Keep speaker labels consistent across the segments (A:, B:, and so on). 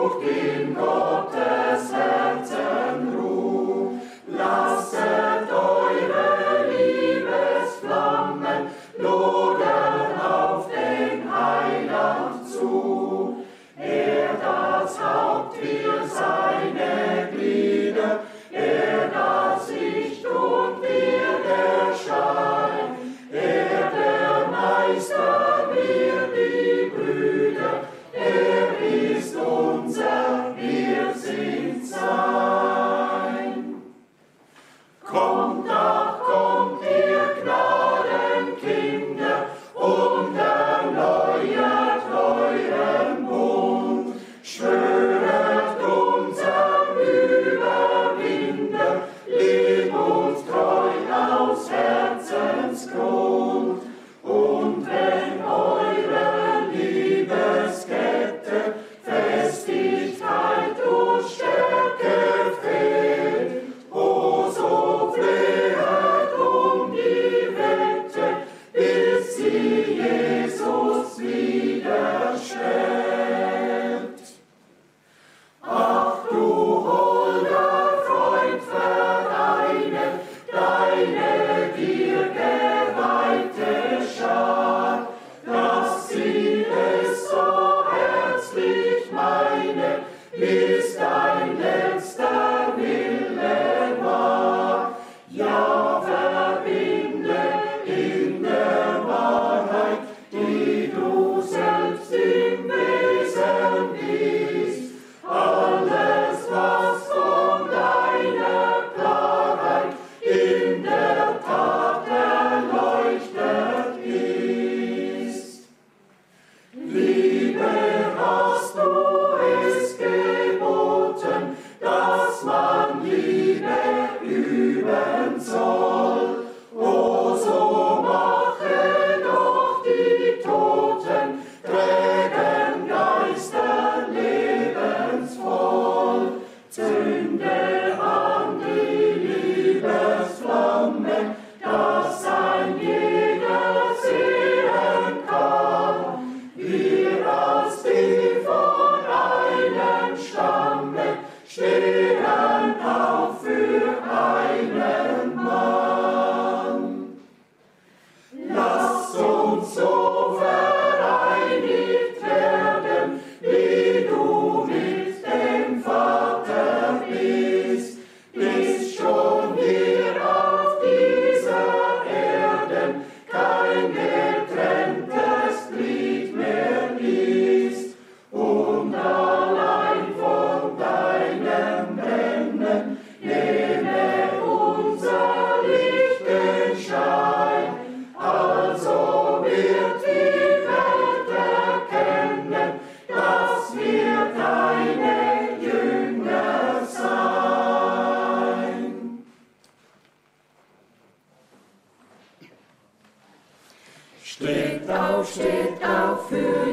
A: Steht auf für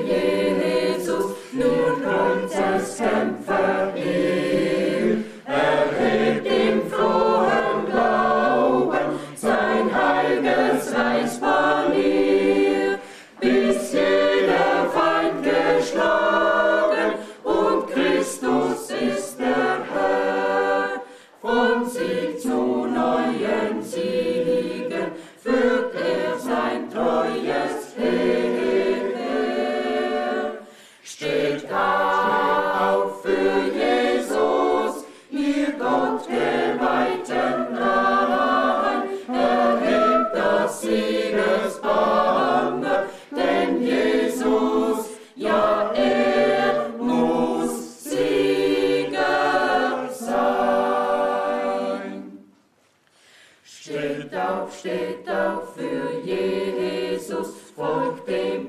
A: Jesus, nun kommt das Kämpferheer. Erhebt im frohen Glauben sein heiliges Reichspanier, bis jeder Feind geschlagen und Christus ist der Herr. Von Sieg zu neuen Siegen führt er sein treues Heer. Steht auf für Jesus, ihr Gottgeweihten Nahen, erhebt das Siegesbanner, denn Jesus, ja, er muss Sieger sein. Steht auf für Jesus, folgt dem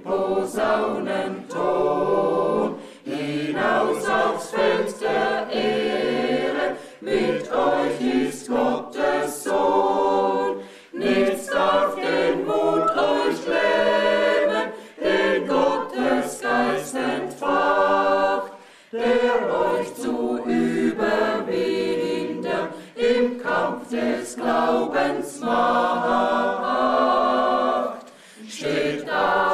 A: Posaunenton, hinaus aufs Feld der Ehre, mit euch ist Gottes Sohn. Nichts darf den Mut euch lähmen, den Gottes Geist entfacht, der euch zu überwinden im Kampf des Glaubens macht. Steht auf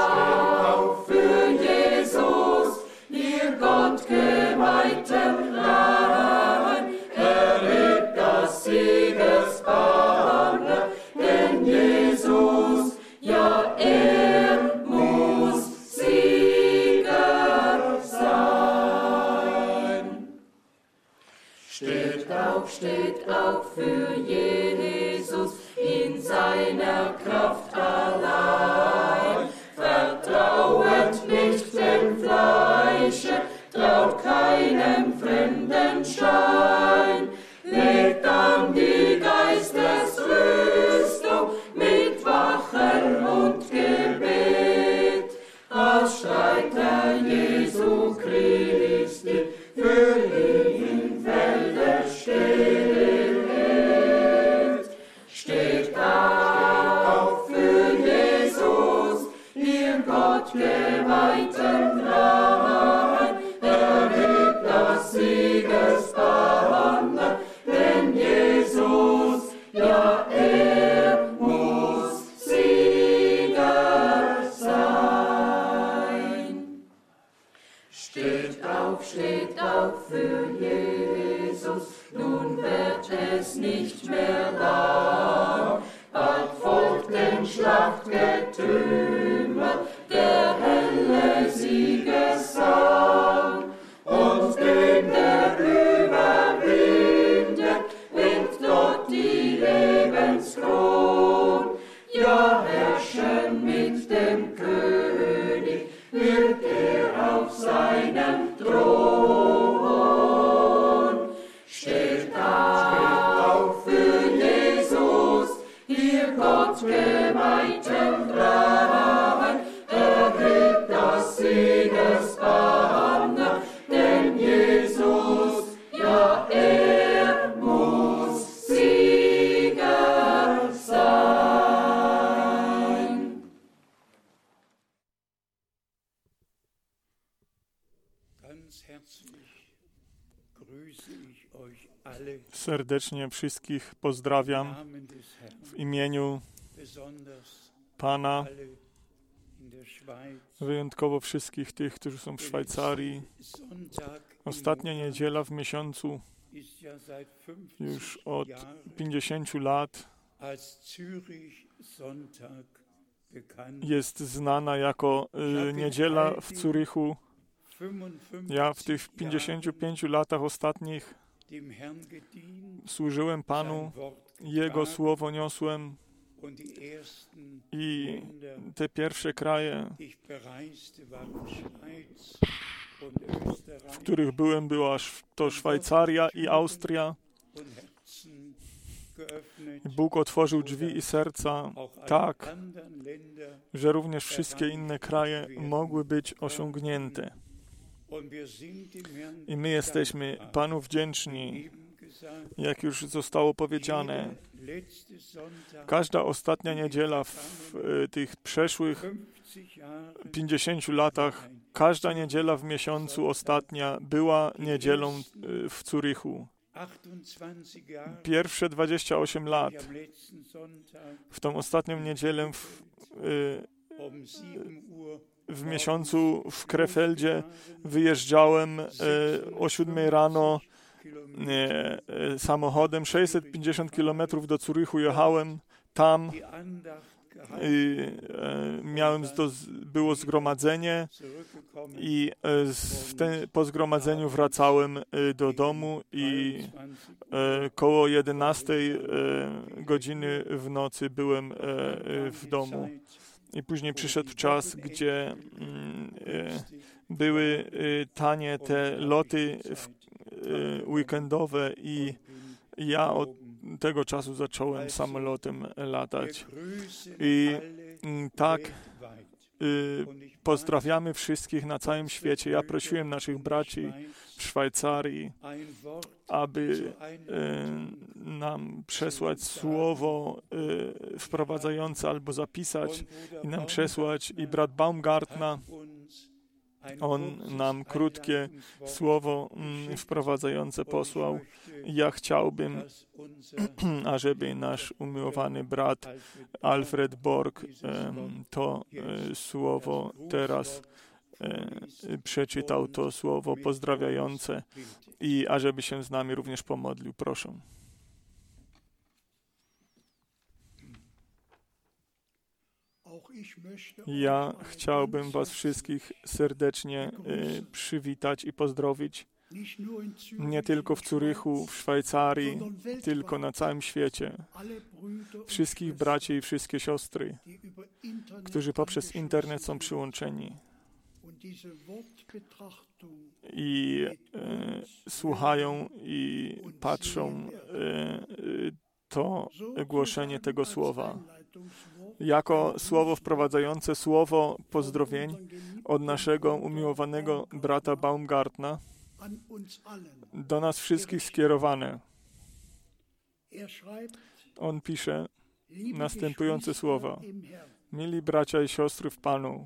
A: Gott geweihten Graben erhebt das Siegesbanner, denn Jesus, ja, er muss Sieger sein. Steht auf für Jesus, nun wird es nicht mehr lang. Bald folgt den Schlachtgetümmel der helle Siegesang. Und dem, der überwindet, winkt dort die Lebenskron. Ja, herrschen mit dem König wird er auf seinem Thron. Steht auf für Jesus, ihr Gott geweihten Graben, erhebt das Siegesbanner, denn Jesus, ja, er muss Sieger sein.
B: Ganz herzlich grüße ich euch alle
C: Serdecznie wszystkich pozdrawiam
B: im Namen des Herrn,
C: w imieniu
B: besonders
C: Pana,
B: alle in der Schweiz.
C: wyjątkowo wszystkich tych, którzy są w Szwajcarii.
B: Sonntag
C: Ostatnia niedziela w miesiącu
B: ist ja seit 50
C: już od
B: Jahren
C: 50 lat
B: als Zürich Sonntag bekannt.
C: jest znana jako niedziela w Zurychu.
B: 55
C: Ja w tych 55 latach ostatnich
B: dem Herrn gedient,
C: służyłem Panu,
B: sein Wort
C: Jego
B: getragen
C: słowo niosłem
B: und die ersten
C: i
B: Länder,
C: te pierwsze kraje,
B: ich bereiste, waren Schweiz und Österreich.
C: w których byłem, była to Szwajcaria i Austria.
B: Und Herzen geöffnet,
C: Bóg otworzył drzwi i serca
B: auch alle
C: tak,
B: anderen Länder.
C: że również wszystkie inne kraje mogły być osiągnięte.
B: Und wir sind dem Herrn
C: I my jesteśmy Panu wdzięczni,
B: eben gesagt,
C: jak już zostało powiedziane.
B: letzte Sonntag,
C: Każda ostatnia niedziela w tych przeszłych
B: 50 Jahren,
C: 50 latach, każda niedziela w miesiącu ostatnia była niedzielą w Zurychu.
B: 28 Jahre,
C: Pierwsze 28 lat,
B: am letzten Sonntag
C: w tą ostatnią niedzielę
B: um 7 Uhr
C: w miesiącu w Krefeldzie wyjeżdżałem o 7 rano samochodem, 650 km do Zurychu jechałem, tam
B: die Andacht gehalten,
C: było zgromadzenie
B: zurückgekommen,
C: i po zgromadzeniu wracałem do domu i
B: 23
C: koło 11 godziny w nocy byłem w domu. I później przyszedł czas, gdzie były tanie te loty weekendowe i ja od tego czasu zacząłem samolotem latać. I tak pozdrawiamy wszystkich na całym świecie. Ja prosiłem naszych braci w Szwajcarii, aby nam przesłać słowo wprowadzające albo zapisać i nam przesłać. I brat Baumgartner, on nam krótkie słowo wprowadzające posłał. Ja chciałbym, ażeby nasz umiłowany brat Alfred Borg to słowo teraz przeczytał, to słowo pozdrawiające i ażeby się z nami również pomodlił. Proszę. Ja chciałbym was wszystkich serdecznie przywitać i pozdrowić. Nie tylko w Zurychu, w Szwajcarii, tylko na całym świecie. Wszystkich braci i wszystkie siostry, którzy poprzez internet są przyłączeni i słuchają i patrzą to głoszenie tego słowa. Jako słowo wprowadzające, słowo pozdrowień od naszego umiłowanego brata Baumgartna do nas wszystkich skierowane. On pisze następujące słowa. Mili bracia i siostry w Panu,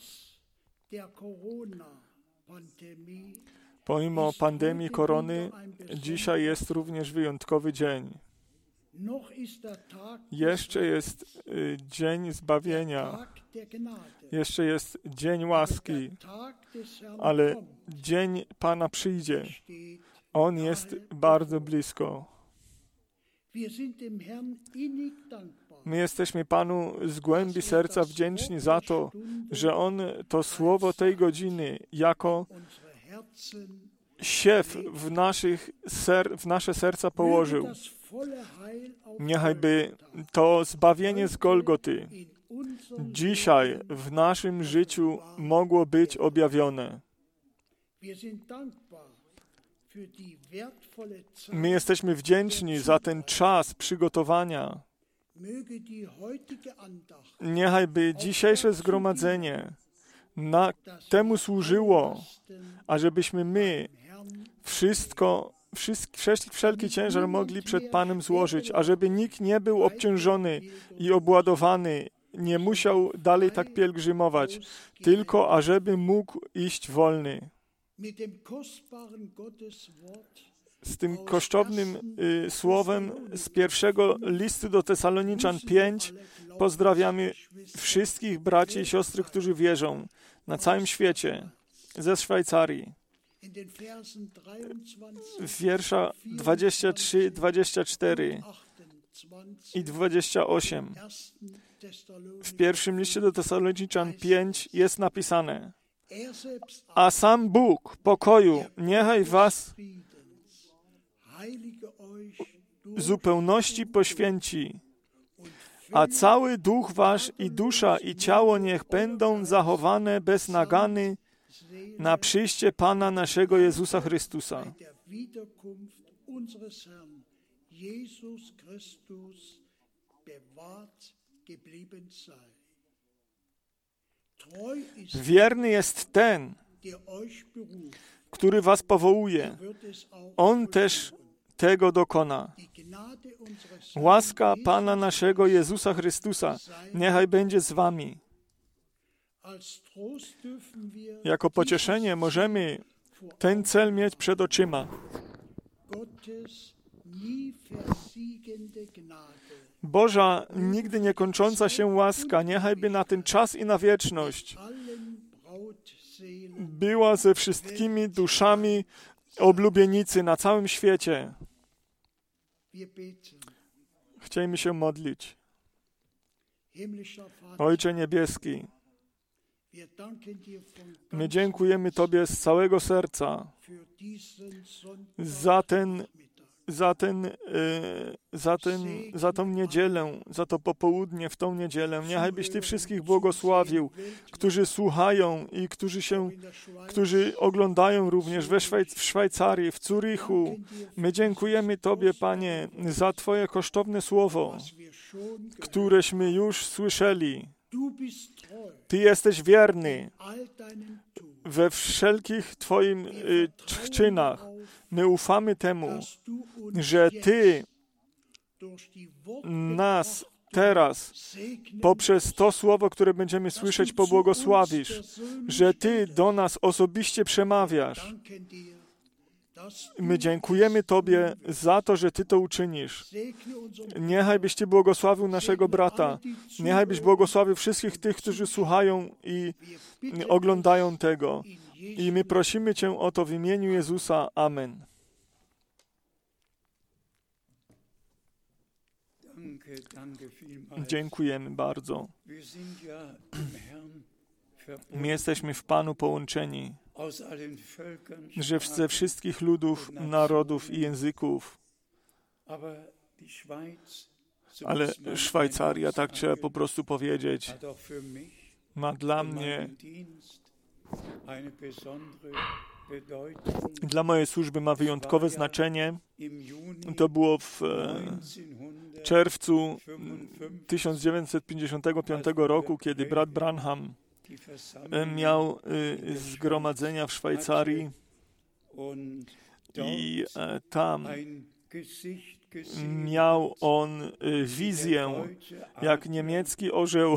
C: pomimo pandemii korony, dzisiaj jest również wyjątkowy dzień. Jeszcze jest dzień zbawienia, jeszcze jest dzień łaski, ale dzień Pana przyjdzie. On jest bardzo blisko. My jesteśmy Panu z głębi serca wdzięczni za to, że On to słowo tej godziny jako siew w nasze serca położył. Niechajby to zbawienie z Golgoty dzisiaj w naszym życiu mogło być objawione. My jesteśmy wdzięczni za ten czas przygotowania. Niechajby dzisiejsze zgromadzenie temu służyło, ażebyśmy my wszelki ciężar mogli przed Panem złożyć, ażeby nikt nie był obciążony i obładowany, nie musiał dalej tak pielgrzymować, tylko ażeby mógł iść wolny. Z tym kosztownym słowem z pierwszego listu do Tesaloniczan 5 pozdrawiamy wszystkich braci i siostry, którzy wierzą na całym świecie, ze Szwajcarii. Wiersza 23, 24 i 28. W pierwszym liście do Tesaloniczan 5 jest napisane: a sam Bóg pokoju niechaj was w zupełności poświęci, a cały duch wasz i dusza i ciało niech będą zachowane bez nagany na przyjście Pana naszego Jezusa Chrystusa. Wierny jest ten, który was powołuje. On też tego dokona. Łaska Pana naszego Jezusa Chrystusa niechaj będzie z wami. Jako pocieszenie możemy ten cel mieć przed oczyma. Boża, nigdy niekończąca się łaska, niechajby na ten czas i na wieczność była ze wszystkimi duszami oblubienicy na całym świecie. Chciejmy się modlić. Ojcze Niebieski, my dziękujemy Tobie z całego serca za tą niedzielę, za to popołudnie w tą niedzielę. Niechajbyś Ty wszystkich błogosławił, którzy słuchają i którzy oglądają również w Szwajcarii, w Zurychu. My dziękujemy Tobie, Panie, za Twoje kosztowne słowo, któreśmy już słyszeli. Ty jesteś wierny we wszelkich Twoim czynach. My ufamy temu, że Ty nas teraz poprzez to słowo, które będziemy słyszeć, pobłogosławisz, że Ty do nas osobiście przemawiasz. My dziękujemy Tobie za to, że Ty to uczynisz. Niechaj byś Ty błogosławił naszego brata. Niechaj byś błogosławił wszystkich tych, którzy słuchają i oglądają tego. I my prosimy Cię o to w imieniu Jezusa. Amen. Dziękujemy bardzo. My jesteśmy w Panu połączeni, że ze wszystkich ludów, narodów i języków. Ale Szwajcaria, tak trzeba po prostu powiedzieć, ma dla mnie, dla mojej służby ma wyjątkowe znaczenie. To było w czerwcu 1955 roku, kiedy brat Branham miał zgromadzenia w Szwajcarii i tam miał on wizję, jak niemiecki orzeł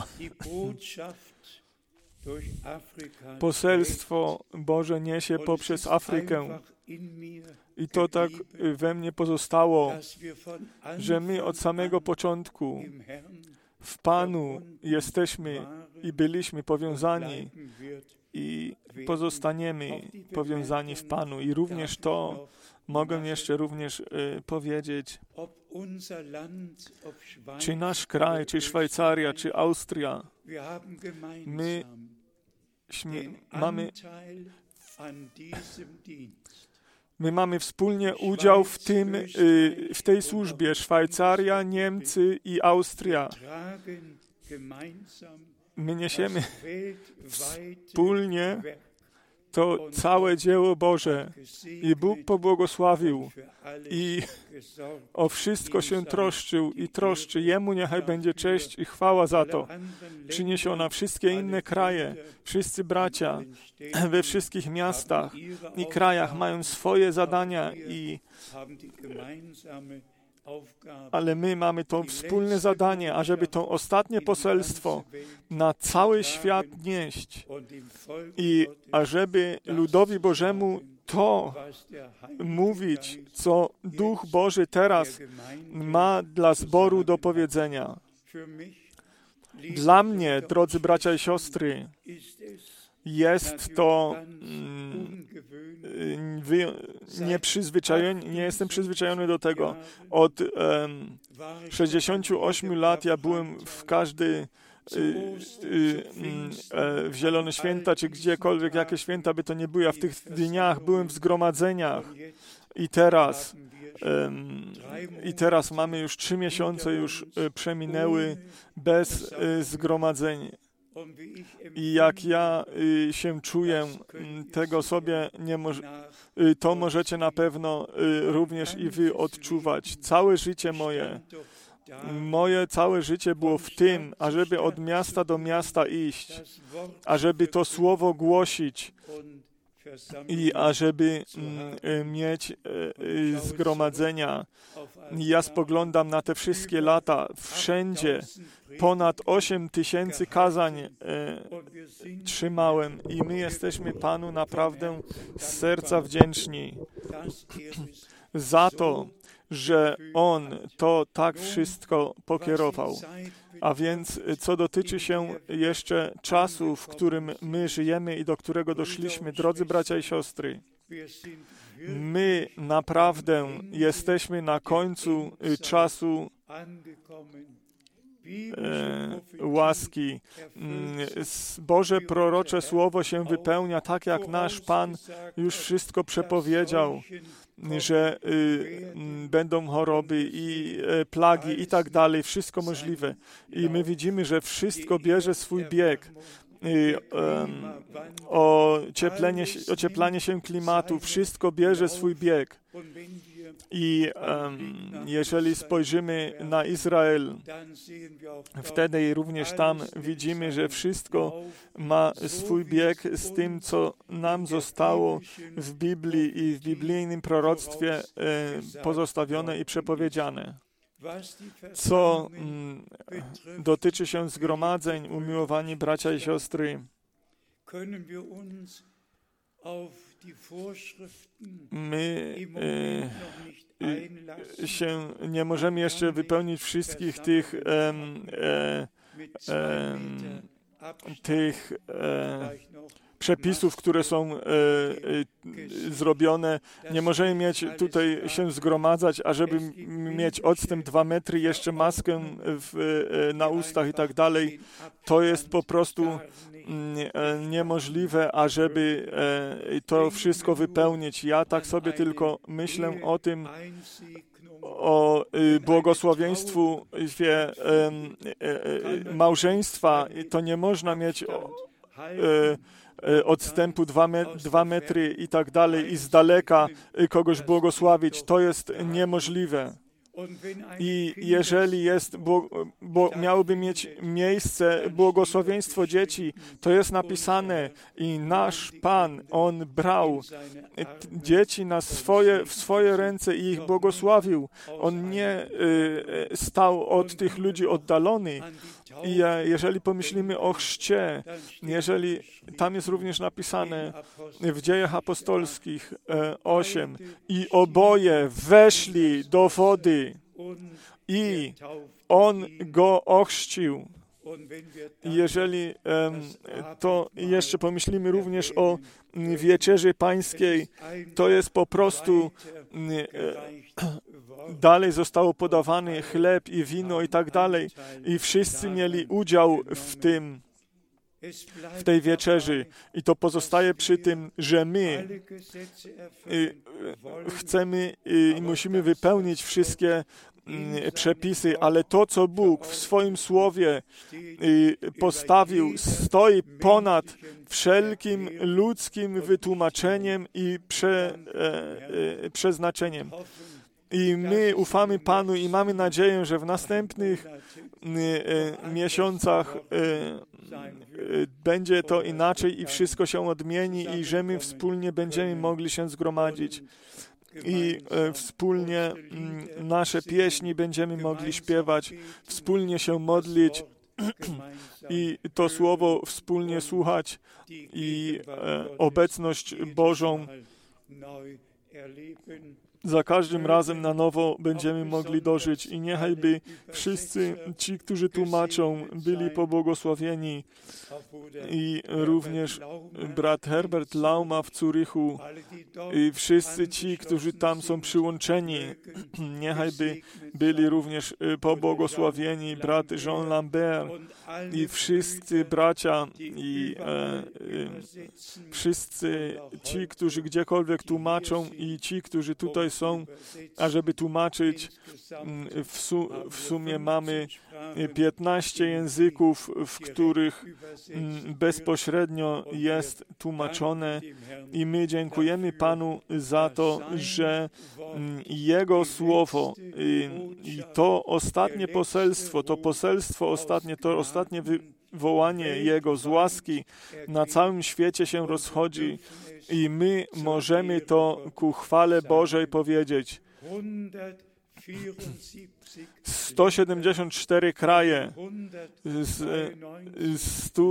C: poselstwo Boże niesie poprzez Afrykę. I to tak we mnie pozostało, że my od samego początku w Panu jesteśmy i byliśmy powiązani i pozostaniemy powiązani w Panu. I również to mogę jeszcze powiedzieć, czy nasz kraj, czy Szwajcaria, czy Austria, my mamy wspólnie udział w tej służbie. Szwajcaria, Niemcy i Austria. My niesiemy wspólnie to całe dzieło Boże. I Bóg pobłogosławił i o wszystko się troszczył i troszczy. Jemu niechaj będzie cześć i chwała za to. Przyniesie na wszystkie inne kraje. Wszyscy bracia we wszystkich miastach i krajach mają swoje zadania, ale my mamy to wspólne zadanie, ażeby to ostatnie poselstwo na cały świat nieść i ażeby ludowi Bożemu to mówić, co Duch Boży teraz ma dla zboru do powiedzenia. Dla mnie, drodzy bracia i siostry, jest to nie jestem przyzwyczajony do tego. Od 68 lat ja byłem w Zielone Święta, czy gdziekolwiek, jakie święta by to nie były, a w tych dniach byłem w zgromadzeniach i teraz mamy już 3 miesiące już przeminęły bez zgromadzeń. I jak ja się czuję, tego sobie to możecie na pewno również i wy odczuwać. Całe życie moje całe życie było w tym, ażeby od miasta do miasta iść, ażeby to słowo głosić i ażeby mieć zgromadzenia. Ja spoglądam na te wszystkie lata, wszędzie ponad 8000 kazań trzymałem i my jesteśmy Panu naprawdę z serca wdzięczni za to, że On to tak wszystko pokierował. A więc, co dotyczy się jeszcze czasu, w którym my żyjemy i do którego doszliśmy, drodzy bracia i siostry, my naprawdę jesteśmy na końcu czasu łaski. Boże prorocze słowo się wypełnia, tak jak nasz Pan już wszystko przepowiedział, że będą choroby i plagi i tak dalej, wszystko możliwe. I my widzimy, że wszystko bierze swój bieg. Ocieplanie się klimatu, wszystko bierze swój bieg. I jeżeli spojrzymy na Izrael, wtedy również tam widzimy, że wszystko ma swój bieg z tym, co nam zostało w Biblii i w biblijnym proroctwie pozostawione i przepowiedziane. Co dotyczy się zgromadzeń, umiłowani bracia i siostry, my się nie możemy jeszcze wypełnić wszystkich tych przepisów, które są zrobione. Nie możemy mieć tutaj się zgromadzać, ażeby mieć odstęp 2 metry, jeszcze maskę na ustach i tak dalej. To jest po prostu niemożliwe, ażeby to wszystko wypełnić. Ja tak sobie tylko myślę o tym, o błogosławieństwu małżeństwa. To nie można mieć odstępu 2 metry i tak dalej i z daleka kogoś błogosławić. To jest niemożliwe. I jeżeli jest, bo miałoby mieć miejsce błogosławieństwo dzieci, to jest napisane i nasz Pan, On brał dzieci w swoje ręce i ich błogosławił. On nie stał od tych ludzi oddalony. I jeżeli pomyślimy o chrzcie, jeżeli tam jest również napisane w Dziejach Apostolskich 8 i oboje weszli do wody i On go ochrzcił. I jeżeli to jeszcze pomyślimy również o Wieczerzy Pańskiej, to jest po prostu dalej zostało podawany chleb i wino i tak dalej. I wszyscy mieli udział w tej wieczerzy. I to pozostaje przy tym, że my chcemy i musimy wypełnić wszystkie przepisy, ale to, co Bóg w swoim Słowie postawił, stoi ponad wszelkim ludzkim wytłumaczeniem i przeznaczeniem. I my ufamy Panu i mamy nadzieję, że w następnych miesiącach będzie to inaczej i wszystko się odmieni i że my wspólnie będziemy mogli się zgromadzić i wspólnie nasze pieśni będziemy mogli śpiewać, wspólnie się modlić i to Słowo wspólnie słuchać i obecność Bożą za każdym razem na nowo będziemy mogli dożyć i niechajby wszyscy ci, którzy tłumaczą, byli pobłogosławieni i również brat Herbert Lauma w Zurychu i wszyscy ci, którzy tam są przyłączeni, niechajby byli również pobłogosławieni, brat Jean Lambert i wszyscy bracia i wszyscy ci, którzy gdziekolwiek tłumaczą i ci, którzy tutaj są, ażeby tłumaczyć. W sumie mamy 15 języków, w których bezpośrednio jest tłumaczone i my dziękujemy Panu za to, że Jego Słowo i to ostatnie poselstwo, to ostatnie wołanie Jego z łaski na całym świecie się rozchodzi i my możemy to ku chwale Bożej powiedzieć. 174 kraje z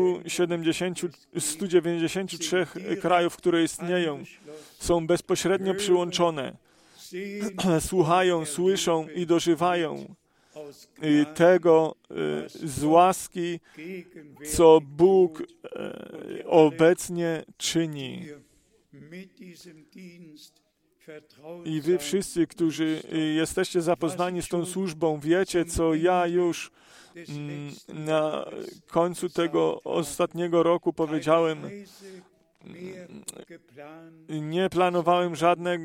C: 193 krajów, które istnieją, są bezpośrednio przyłączone. Słuchają, słyszą i dożywają tego z łaski, co Bóg obecnie czyni. I wy wszyscy, którzy jesteście zapoznani z tą służbą, wiecie, co ja już na końcu tego ostatniego roku powiedziałem. Nie planowałem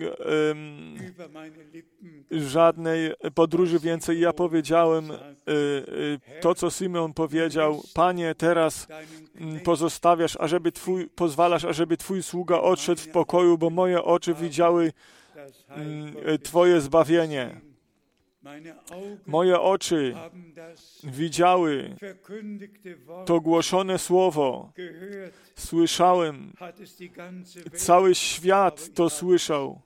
C: żadnej podróży więcej. Ja powiedziałem to, co Simeon powiedział. Panie, teraz pozwalasz, ażeby Twój sługa odszedł w pokoju, bo moje oczy widziały Twoje zbawienie. Moje oczy widziały to głoszone słowo. Słyszałem. Cały świat to słyszał.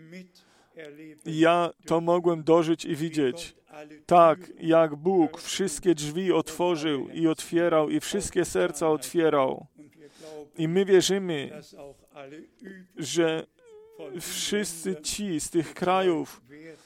C: Ja to mogłem dożyć i widzieć. Tak, jak Bóg wszystkie drzwi otworzył i otwierał i wszystkie serca otwierał. I my wierzymy, że wszyscy ci z tych krajów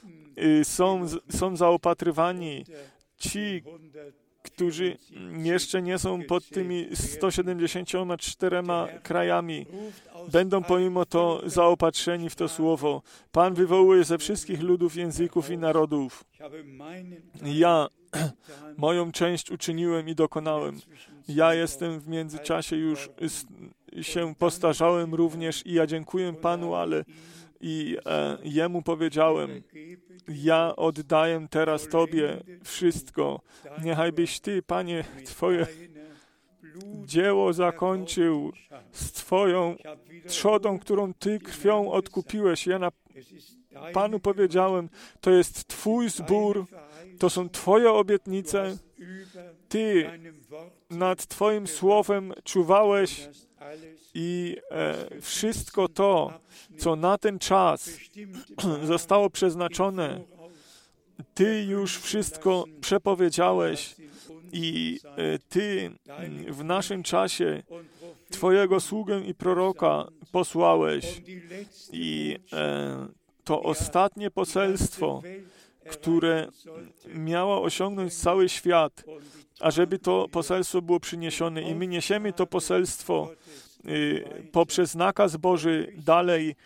C: są zaopatrywani. Ci, którzy jeszcze nie są pod tymi 174 krajami, będą pomimo to zaopatrzeni w to słowo. Pan wywołuje ze wszystkich ludów, języków i narodów. Ja moją część uczyniłem i dokonałem. Ja jestem w międzyczasie już się postarzałem również i ja dziękuję Panu, ale Jemu powiedziałem, ja oddaję teraz Tobie wszystko. Niechajbyś Ty, Panie, Twoje dzieło zakończył z Twoją trzodą, którą Ty krwią odkupiłeś. Panu powiedziałem, to jest Twój zbór, to są Twoje obietnice, Ty nad Twoim słowem czuwałeś i wszystko to, co na ten czas zostało przeznaczone, Ty już wszystko przepowiedziałeś i Ty w naszym czasie Twojego sługę i proroka posłałeś i to ostatnie poselstwo, które miało osiągnąć cały świat, ażeby to poselstwo było przyniesione i my niesiemy to poselstwo poprzez nakaz Boży dalej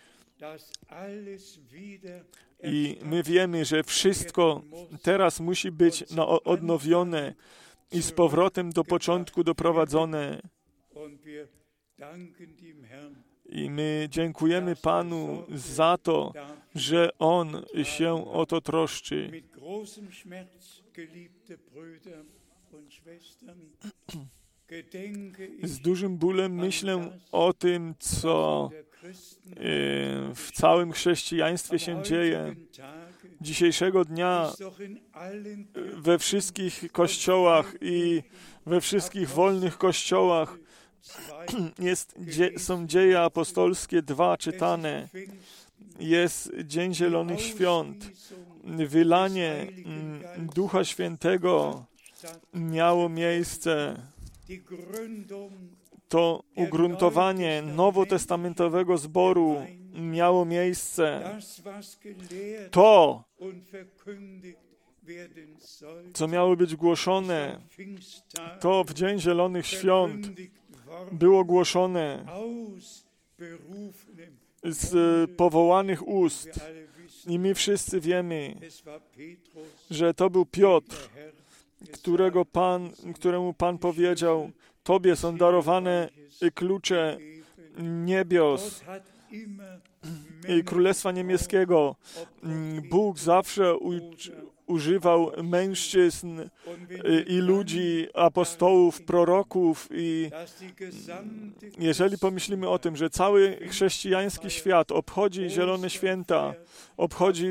C: i my wiemy, że wszystko teraz musi być odnowione i z powrotem do początku doprowadzone. I my dziękujemy Panu za to, że On się o to troszczy. Z dużym bólem myślę o tym, co w całym chrześcijaństwie się dzieje. Dzisiejszego dnia we wszystkich kościołach i we wszystkich wolnych kościołach są dzieje apostolskie 2 czytane. Jest Dzień Zielonych Świąt. Wylanie Ducha Świętego miało miejsce. To ugruntowanie nowotestamentowego zboru miało miejsce. To, co miało być głoszone, to w Dzień Zielonych Świąt było głoszone z powołanych ust. I my wszyscy wiemy, że to był Piotr, któremu Pan powiedział, Tobie są darowane klucze niebios i Królestwa Niebieskiego. Bóg zawsze używał mężczyzn i ludzi, apostołów, proroków i jeżeli pomyślimy o tym, że cały chrześcijański świat obchodzi Zielone Święta, obchodzi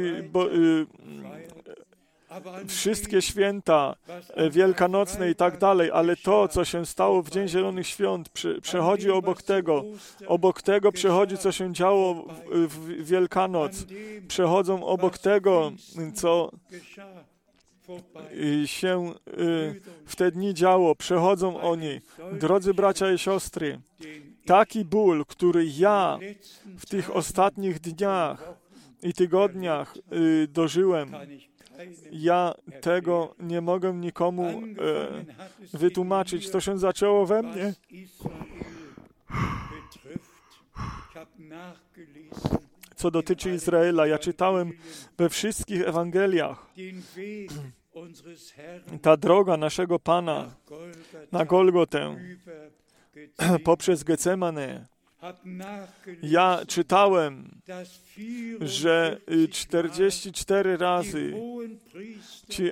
C: wszystkie święta wielkanocne i tak dalej, ale to, co się stało w Dzień Zielonych Świąt, przechodzi obok tego przechodzi, co się działo w Wielkanoc, przechodzą obok tego, co się w te dni działo, przechodzą oni. Drodzy bracia i siostry, taki ból, który ja w tych ostatnich dniach i tygodniach dożyłem, ja tego nie mogę nikomu wytłumaczyć. To się zaczęło we mnie. Co dotyczy Izraela, ja czytałem we wszystkich Ewangeliach. Ta droga naszego Pana na Golgotę poprzez Getsemane. Ja czytałem, że 44 razy ci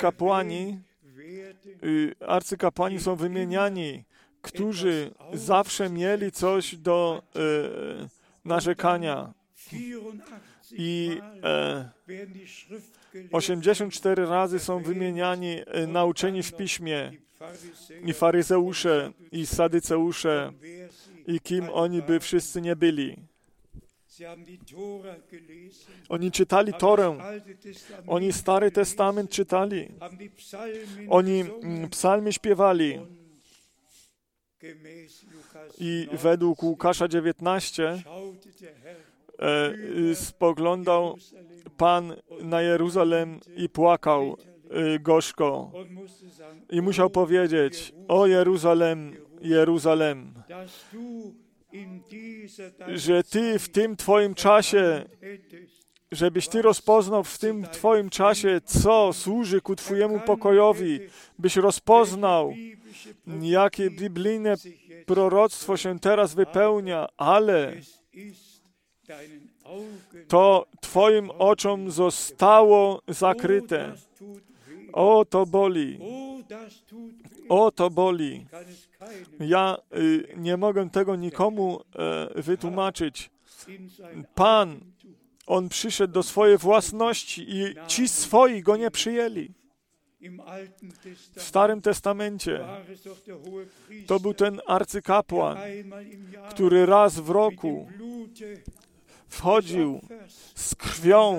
C: arcykapłani są wymieniani, którzy zawsze mieli coś do narzekania. I 84 razy są wymieniani nauczeni w Piśmie i faryzeusze, i sadyceusze, i kim oni by wszyscy nie byli. Oni czytali Torę, oni Stary Testament czytali, oni psalmy śpiewali i według Łukasza 19 spoglądał Pan na Jeruzalem i płakał gorzko i musiał powiedzieć: o Jeruzalem, Jeruzalem, że Ty w tym Twoim czasie, żebyś Ty rozpoznał w tym Twoim czasie, co służy ku Twojemu pokojowi, byś rozpoznał, jakie biblijne proroctwo się teraz wypełnia, ale to Twoim oczom zostało zakryte. O, to boli. O, to boli. Ja nie mogę tego nikomu wytłumaczyć. Pan On przyszedł do swojej własności i ci swoi go nie przyjęli. W Starym Testamencie to był ten arcykapłan, który raz w roku wchodził z krwią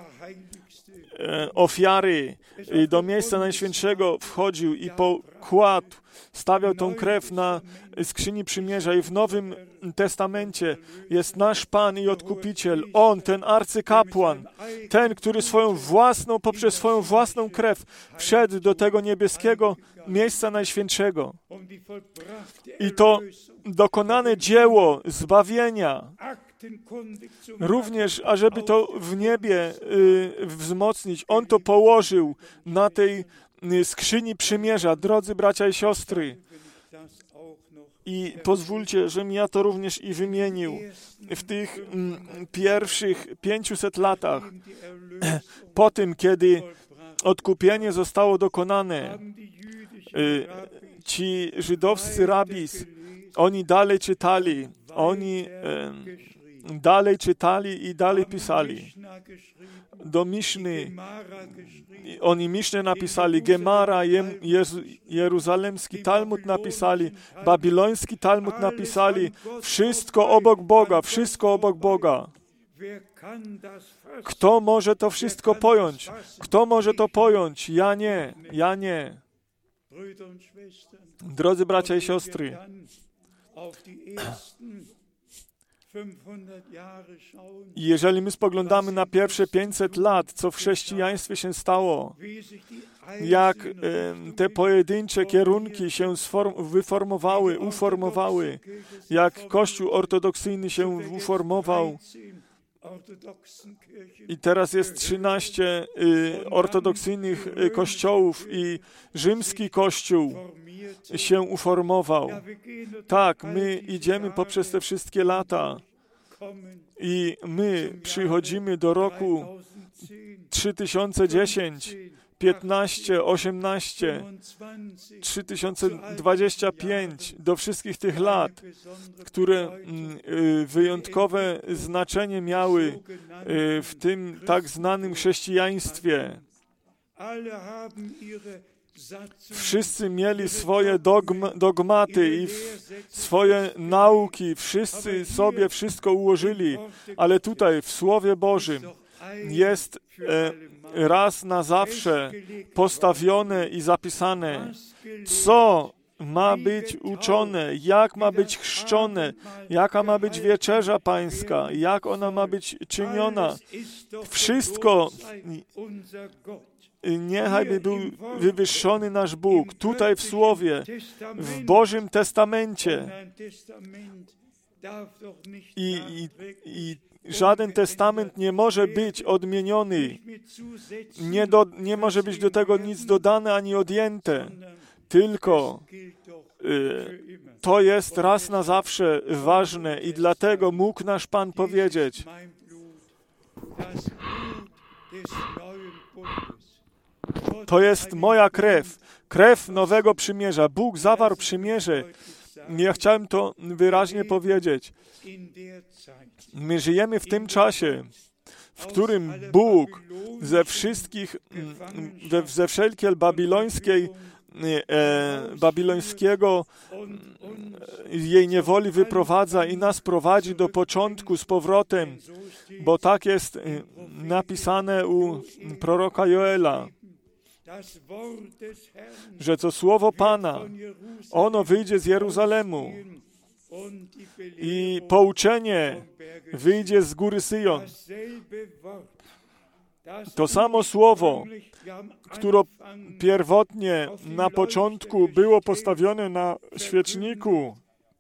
C: ofiary do miejsca Najświętszego, wchodził i pokładł, stawiał tą krew na skrzyni przymierza i w Nowym Testamencie jest nasz Pan i Odkupiciel. On, ten arcykapłan, ten, który poprzez swoją własną krew wszedł do tego niebieskiego miejsca Najświętszego. I to dokonane dzieło zbawienia, również, ażeby to w niebie wzmocnić, On to położył na tej skrzyni przymierza, drodzy bracia i siostry. I pozwólcie, żebym ja to również i wymienił. W tych pierwszych 500 latach, po tym, kiedy odkupienie zostało dokonane, ci żydowscy rabis, oni dalej czytali, dalej czytali i dalej pisali. Do Miszny, oni Miszny napisali, Gemara, jeruzalemski Talmud napisali, babiloński Talmud napisali, wszystko obok Boga, wszystko obok Boga. Kto może to wszystko pojąć? Kto może to pojąć? Ja nie, ja nie. Drodzy bracia i siostry, jeżeli my spoglądamy na pierwsze 500 lat, co w chrześcijaństwie się stało, jak te pojedyncze kierunki się uformowały, jak Kościół ortodoksyjny się uformował, i teraz jest 13 ortodoksyjnych kościołów i rzymski Kościół się uformował. Tak, my idziemy poprzez te wszystkie lata i my przychodzimy do roku 3010, 15, 18, 3025, do wszystkich tych lat, które wyjątkowe znaczenie miały w tym tak znanym chrześcijaństwie. Wszyscy mieli swoje dogmaty i swoje nauki, wszyscy sobie wszystko ułożyli, ale tutaj w Słowie Bożym jest raz na zawsze postawione i zapisane, co ma być uczone, jak ma być chrzczone, jaka ma być wieczerza pańska, jak ona ma być czyniona. Wszystko niechaj był wywyższony nasz Bóg, tutaj w Słowie, w Bożym Testamencie. I żaden testament nie może być odmieniony. Nie może być do tego nic dodane ani odjęte. Tylko to jest raz na zawsze ważne i dlatego mógł nasz Pan powiedzieć: to jest moja krew, krew nowego przymierza. Bóg zawarł przymierze. Ja chciałem to wyraźnie powiedzieć. My żyjemy w tym czasie, w którym Bóg ze wszelkiej babilońskiego jej niewoli wyprowadza i nas prowadzi do początku z powrotem, bo tak jest napisane u proroka Joela, że to słowo Pana, ono wyjdzie z Jeruzalemu i pouczenie wyjdzie z góry Syjon. To samo słowo, które pierwotnie na początku było postawione na świeczniku,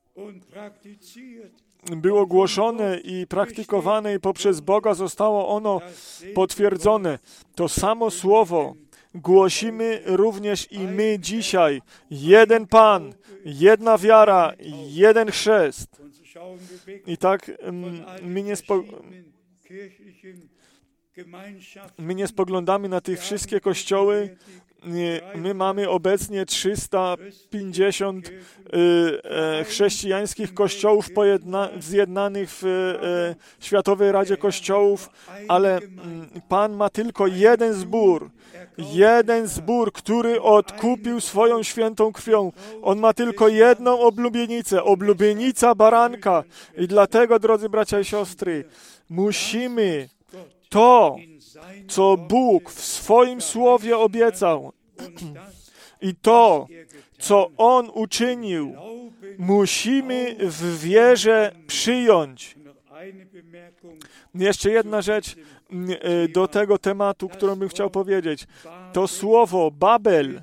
C: było głoszone i praktykowane i poprzez Boga zostało ono potwierdzone. To samo słowo głosimy również i my dzisiaj. Jeden Pan, jedna wiara, jeden chrzest. I tak my nie spoglądamy na tych wszystkie kościoły My mamy obecnie 350 chrześcijańskich kościołów zjednanych w Światowej Radzie Kościołów, ale Pan ma tylko jeden zbór, który odkupił swoją świętą krwią. On ma tylko jedną oblubienica baranka. I dlatego, drodzy bracia i siostry, musimy to, co Bóg w swoim słowie obiecał i to, co On uczynił, musimy w wierze przyjąć. Jeszcze jedna rzecz do tego tematu, którą bym chciał powiedzieć. To słowo Babel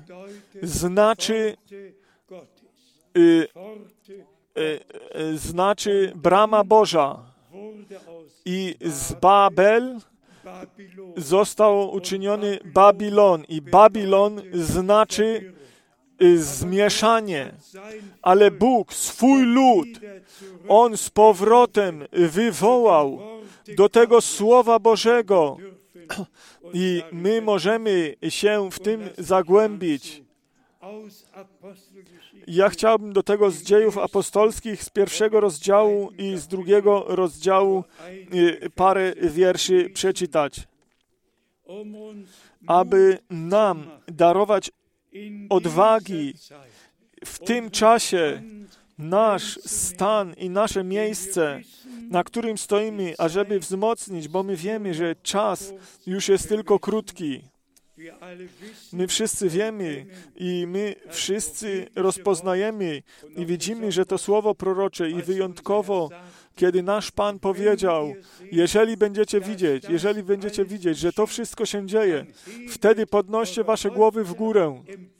C: znaczy brama Boża. I z Babel został uczyniony Babilon. I Babilon znaczy zmieszanie. Ale Bóg swój lud, On z powrotem wywołał do tego Słowa Bożego. I my możemy się w tym zagłębić. Ja chciałbym do tego z Dziejów Apostolskich, z 1 rozdziału i z 2 rozdziału parę wierszy przeczytać, aby nam darować odwagi w tym czasie nasz stan i nasze miejsce, na którym stoimy, ażeby wzmocnić, bo my wiemy, że czas już jest tylko krótki. My wszyscy wiemy i my wszyscy rozpoznajemy i widzimy, że to słowo prorocze i wyjątkowo, kiedy nasz Pan powiedział, jeżeli będziecie widzieć, że to wszystko się dzieje, wtedy podnoście wasze głowy w górę,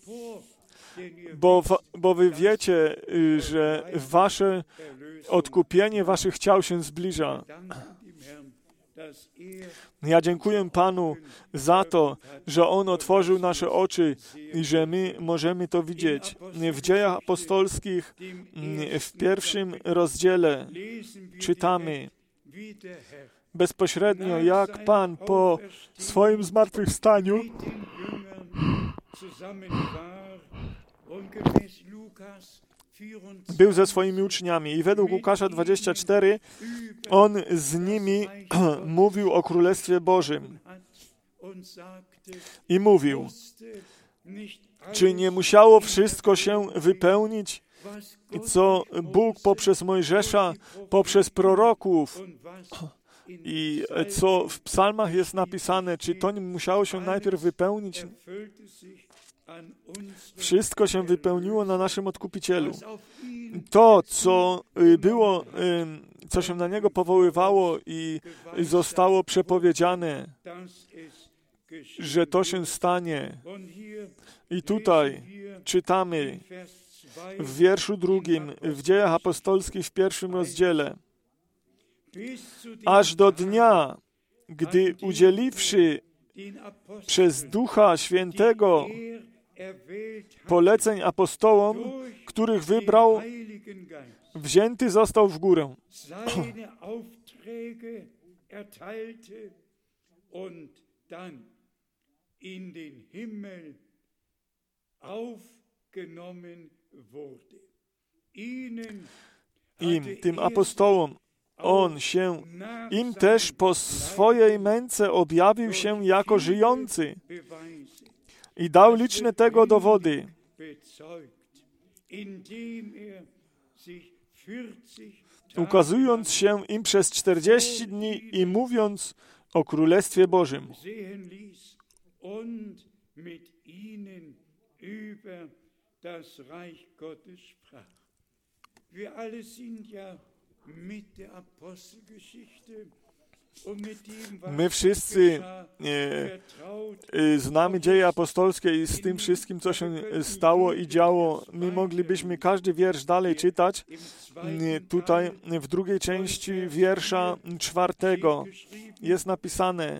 C: bo wy wiecie, że wasze odkupienie waszych ciał się zbliża. Ja dziękuję Panu za to, że On otworzył nasze oczy i że my możemy to widzieć. W Dziejach Apostolskich w 1 rozdziale czytamy bezpośrednio, jak Pan po swoim zmartwychwstaniu był ze swoimi uczniami i według Łukasza 24 On z nimi mówił o Królestwie Bożym i mówił, czy nie musiało wszystko się wypełnić, co Bóg poprzez Mojżesza, poprzez proroków i co w psalmach jest napisane, czy to nie musiało się najpierw wypełnić? Wszystko się wypełniło na naszym Odkupicielu. To, co było, co się na Niego powoływało i zostało przepowiedziane, że to się stanie. I tutaj czytamy w wierszu 2, w Dziejach Apostolskich w 1 rozdziale, aż do dnia, gdy udzieliwszy przez Ducha Świętego poleceń apostołom, których wybrał, wzięty został w górę. I tym apostołom im też po swojej męce objawił się jako żyjący i dał liczne tego dowody, ukazując się im przez 40 dni i mówiąc o Królestwie Bożym. My wszyscy znamy dzieje apostolskie i z tym wszystkim, co się stało i działo. My moglibyśmy każdy wiersz dalej czytać. Tutaj w drugiej części wiersza 4 jest napisane: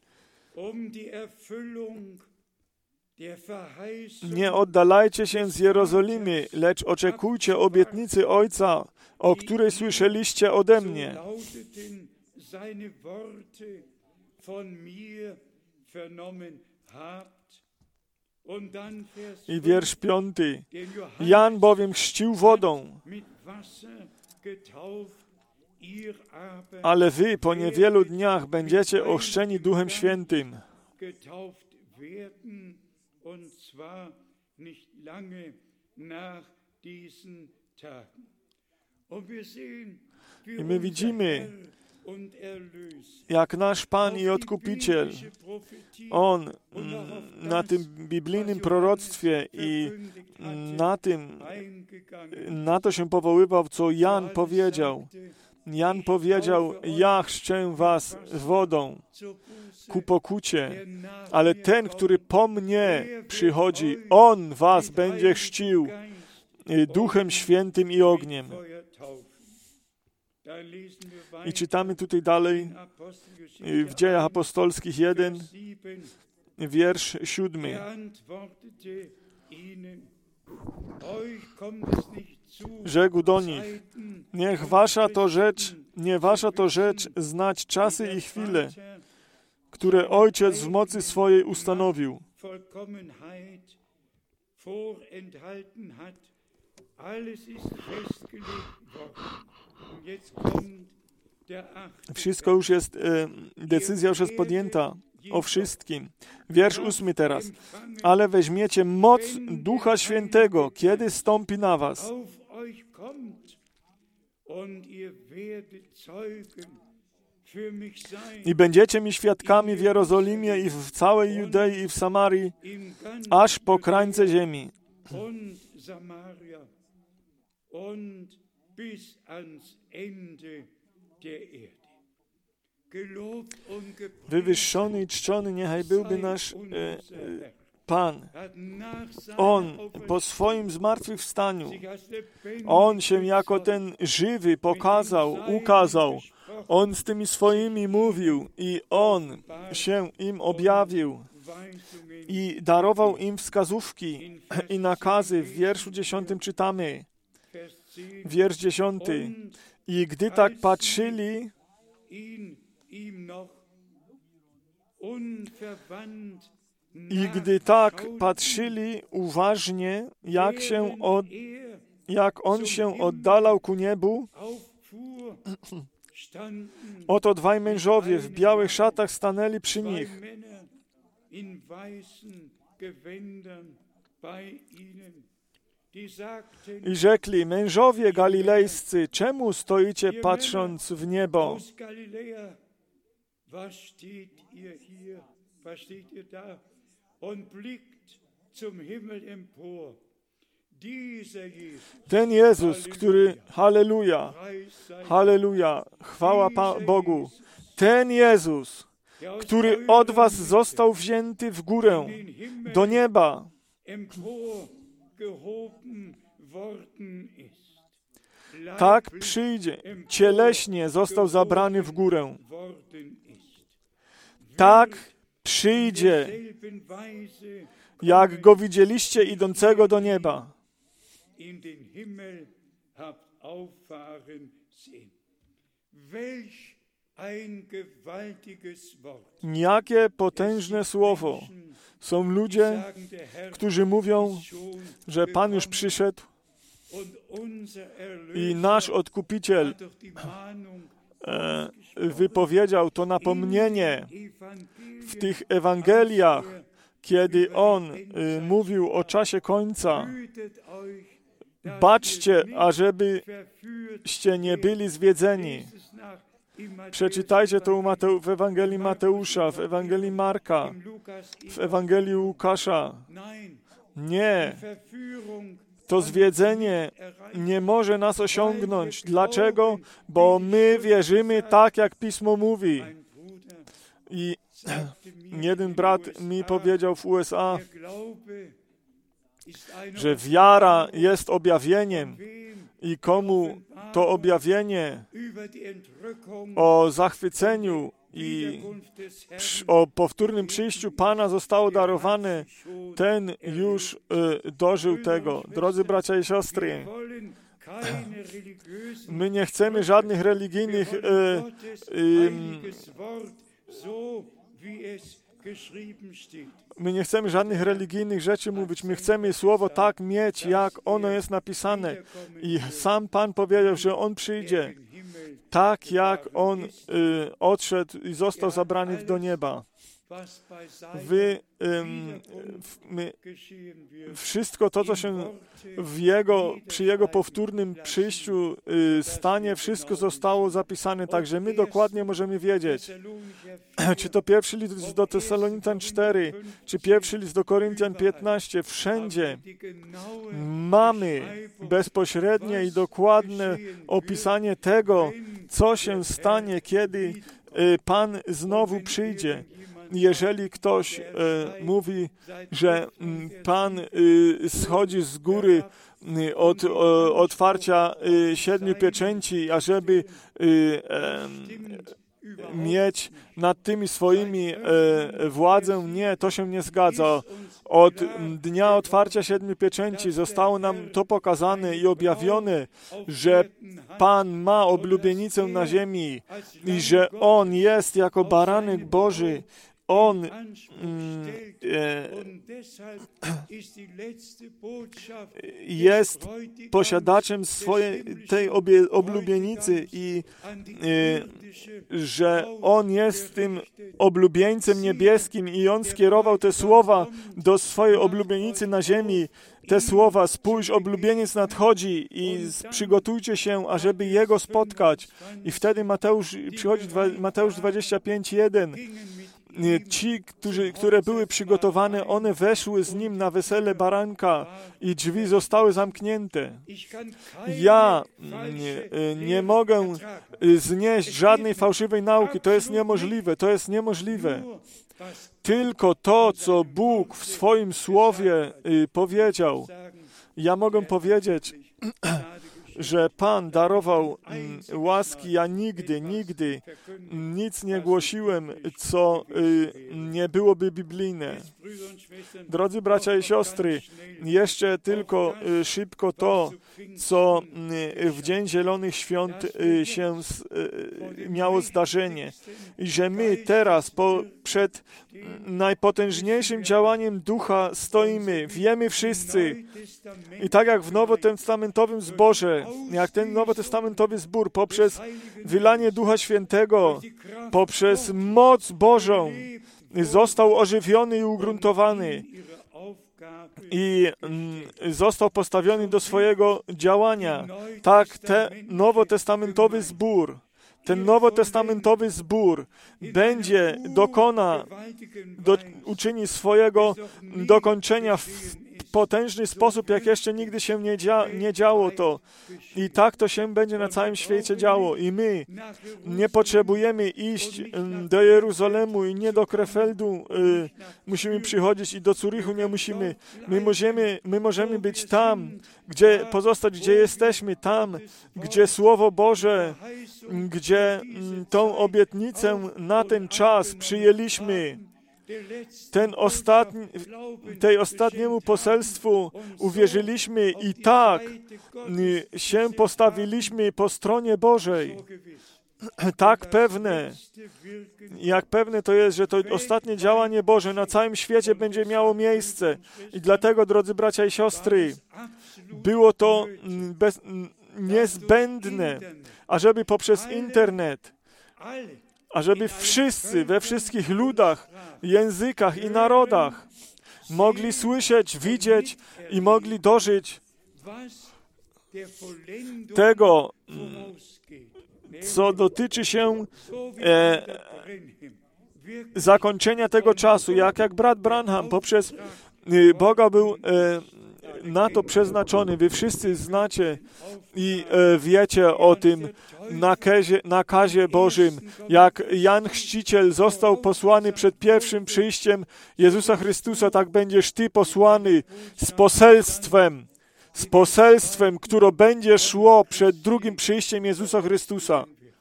C: nie oddalajcie się z Jerozolimy, lecz oczekujcie obietnicy Ojca, o której słyszeliście ode mnie.
B: Seine Worte von mir vernommen habt
C: I wiersz 5. Jan bowiem chrzcił wodą, ale wy po niewielu dniach będziecie ochrzczeni Duchem Świętym. I my widzimy, jak nasz Pan i Odkupiciel, On na tym biblijnym proroctwie i na to się powoływał, co Jan powiedział. Jan powiedział, ja chrzczę was wodą ku pokucie, ale ten, który po mnie przychodzi, On was będzie chrzcił Duchem Świętym i ogniem. I czytamy tutaj dalej w Dziejach Apostolskich 1, wiersz 7. Rzekł do nich, nie wasza to rzecz znać czasy i chwile, które Ojciec w mocy swojej ustanowił. Wszystko już jest, decyzja już jest podjęta o wszystkim. Wiersz 8 teraz. Ale weźmiecie moc Ducha Świętego, kiedy stąpi na was. I będziecie mi świadkami w Jerozolimie i w całej Judei i w Samarii, aż po krańce ziemi. Wywyższony i czczony niechaj byłby nasz Pan. On po swoim zmartwychwstaniu, On się jako ten żywy ukazał. On z tymi swoimi mówił i On się im objawił i darował im wskazówki i nakazy. W wierszu 10 czytamy, wiersz 10. I gdy tak patrzyli, uważnie, jak on się oddalał ku niebu, oto dwaj mężowie w białych szatach stanęli przy nich. I rzekli, mężowie galilejscy, czemu stoicie patrząc w niebo? Ten Jezus, który, halleluja, chwała Bogu, ten Jezus, który od was został wzięty w górę, do nieba, tak przyjdzie, cieleśnie został zabrany w górę. Tak przyjdzie, jak go widzieliście idącego do nieba. Jakie potężne słowo. Są ludzie, którzy mówią, że Pan już przyszedł i nasz Odkupiciel wypowiedział to napomnienie w tych Ewangeliach, kiedy On mówił o czasie końca. Baczcie, ażebyście nie byli zwiedzeni. Przeczytajcie to w Ewangelii Mateusza, w Ewangelii Marka, w Ewangelii Łukasza. Nie. To zwiedzenie nie może nas osiągnąć. Dlaczego? Bo my wierzymy tak, jak Pismo mówi. I jeden brat mi powiedział w USA, że wiara jest objawieniem i komu to objawienie o zachwyceniu i o powtórnym przyjściu Pana zostało darowane, ten już dożył tego. Drodzy bracia i siostry, my nie chcemy żadnych religijnych My nie chcemy żadnych religijnych rzeczy mówić. My chcemy Słowo tak mieć, jak ono jest napisane. I sam Pan powiedział, że On przyjdzie tak, jak On odszedł i został zabrany do nieba. Wszystko to, co się przy Jego powtórnym przyjściu stanie, wszystko zostało zapisane, także my dokładnie możemy wiedzieć, czy to pierwszy list do Tesalonitan 4, czy pierwszy list do Koryntian 15, wszędzie mamy bezpośrednie i dokładne opisanie tego, co się stanie, kiedy Pan znowu przyjdzie. Jeżeli ktoś mówi, że Pan schodzi z góry od otwarcia 7 pieczęci, ażeby mieć nad tymi swoimi władzę, nie, to się nie zgadza. Od dnia otwarcia 7 pieczęci zostało nam to pokazane i objawione, że Pan ma oblubienicę na ziemi i że On jest jako baranek Boży. On jest posiadaczem tej oblubienicy i że On jest tym oblubieńcem niebieskim i On skierował te słowa do swojej oblubienicy na ziemi. Te słowa, spójrz, oblubieniec nadchodzi i przygotujcie się, ażeby Jego spotkać. I wtedy przychodzi Mateusz 25:1. Ci, które były przygotowane, one weszły z Nim na wesele baranka i drzwi zostały zamknięte. Ja nie mogę znieść żadnej fałszywej nauki. To jest niemożliwe. To jest niemożliwe. Tylko to, co Bóg w swoim Słowie powiedział. Ja mogę powiedzieć, że Pan darował łaski. Ja nigdy nic nie głosiłem, co nie byłoby biblijne. Drodzy bracia i siostry, jeszcze tylko szybko to, co w Dzień Zielonych Świąt się miało zdarzenie. I że my teraz przed najpotężniejszym działaniem Ducha stoimy. Wiemy wszyscy. I tak jak w nowotestamentowym zborze, jak ten nowotestamentowy zbór poprzez wylanie Ducha Świętego, poprzez moc Bożą został ożywiony i ugruntowany i został postawiony do swojego działania. Tak, ten nowotestamentowy zbór uczyni swojego dokończenia w potężny sposób, jak jeszcze nigdy się nie działo to. I tak to się będzie na całym świecie działo. I my nie potrzebujemy iść do Jeruzalemu i nie do Krefeldu musimy przychodzić i do Zurychu nie musimy. My możemy być tam, gdzie jesteśmy, tam, gdzie Słowo Boże, gdzie tą obietnicę na ten czas przyjęliśmy. Tej ostatniemu poselstwu uwierzyliśmy i tak się postawiliśmy po stronie Bożej. Tak pewne, jak pewne to jest, że to ostatnie działanie Boże na całym świecie będzie miało miejsce. I dlatego, drodzy bracia i siostry, było to niezbędne, ażeby poprzez internet, ażeby wszyscy, we wszystkich ludach, językach i narodach mogli słyszeć, widzieć i mogli dożyć tego, co dotyczy się zakończenia tego czasu. Jak brat Branham poprzez Boga był na to przeznaczony. Wy wszyscy znacie i wiecie o tym nakazie Bożym, jak Jan Chrzciciel został posłany przed pierwszym przyjściem Jezusa Chrystusa, tak będziesz Ty posłany z poselstwem, które będzie szło przed drugim przyjściem Jezusa Chrystusa.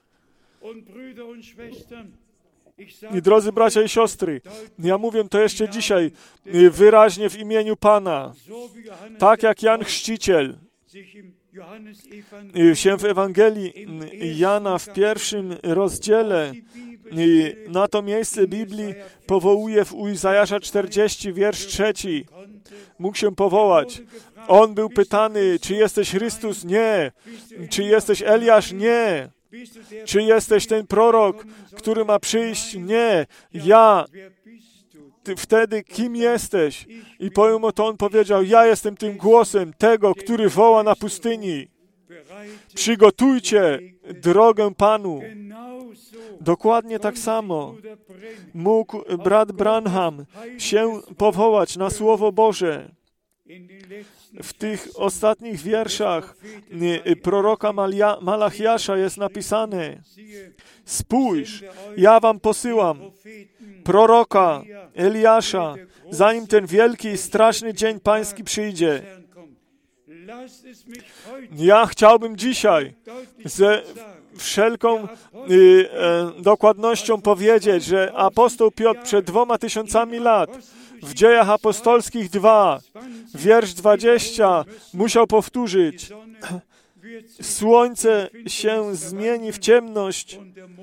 C: I drodzy bracia i siostry, ja mówię to jeszcze dzisiaj wyraźnie w imieniu Pana. Tak jak Jan Chrzciciel się w Ewangelii Jana w 1 rozdziale na to miejsce Biblii powołuje w Izajasza 40, wiersz 3. Mógł się powołać. On był pytany, czy jesteś Chrystus? Nie. Czy jesteś Eliasz? Nie. Czy jesteś ten prorok, który ma przyjść? Nie. Ja. Ty wtedy kim jesteś? I pomimo to on powiedział, ja jestem tym głosem tego, który woła na pustyni. Przygotujcie drogę Panu. Dokładnie tak samo mógł brat Branham się powołać na Słowo Boże. W tych ostatnich wierszach proroka Malachiasza jest napisane: spójrz, ja wam posyłam proroka Eliasza, zanim ten wielki i straszny dzień pański przyjdzie. Ja chciałbym dzisiaj ze wszelką dokładnością powiedzieć, że apostoł Piotr przed 2000 lat w Dziejach Apostolskich 2, wiersz 20 musiał powtórzyć: słońce się zmieni w ciemność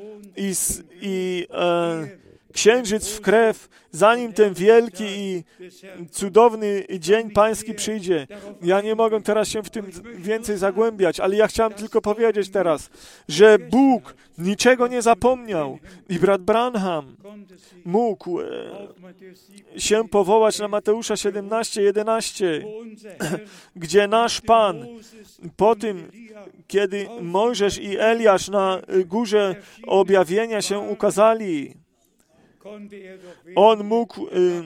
C: i księżyc w krew, zanim ten wielki i cudowny dzień pański przyjdzie. Ja nie mogę teraz się w tym więcej zagłębiać, ale ja chciałem tylko powiedzieć teraz, że Bóg niczego nie zapomniał i brat Branham mógł się powołać na Mateusza 17:11, gdzie nasz Pan po tym, kiedy Mojżesz i Eliasz na górze objawienia się ukazali, on mógł,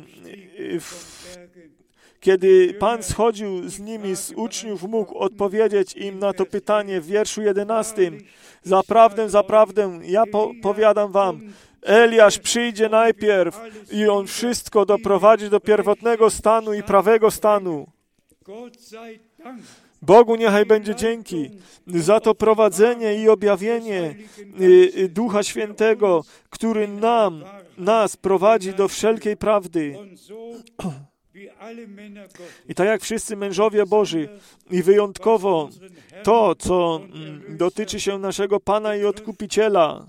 C: kiedy Pan schodził z nimi, z uczniów, mógł odpowiedzieć im na to pytanie w wierszu 11. Zaprawdę, zaprawdę, ja powiadam wam, Eliasz przyjdzie najpierw i on wszystko doprowadzi do pierwotnego stanu i prawego stanu. Bogu niechaj będzie dzięki za to prowadzenie i objawienie Ducha Świętego, który nas prowadzi do wszelkiej prawdy. I tak jak wszyscy mężowie Boży i wyjątkowo to, co dotyczy się naszego Pana i Odkupiciela,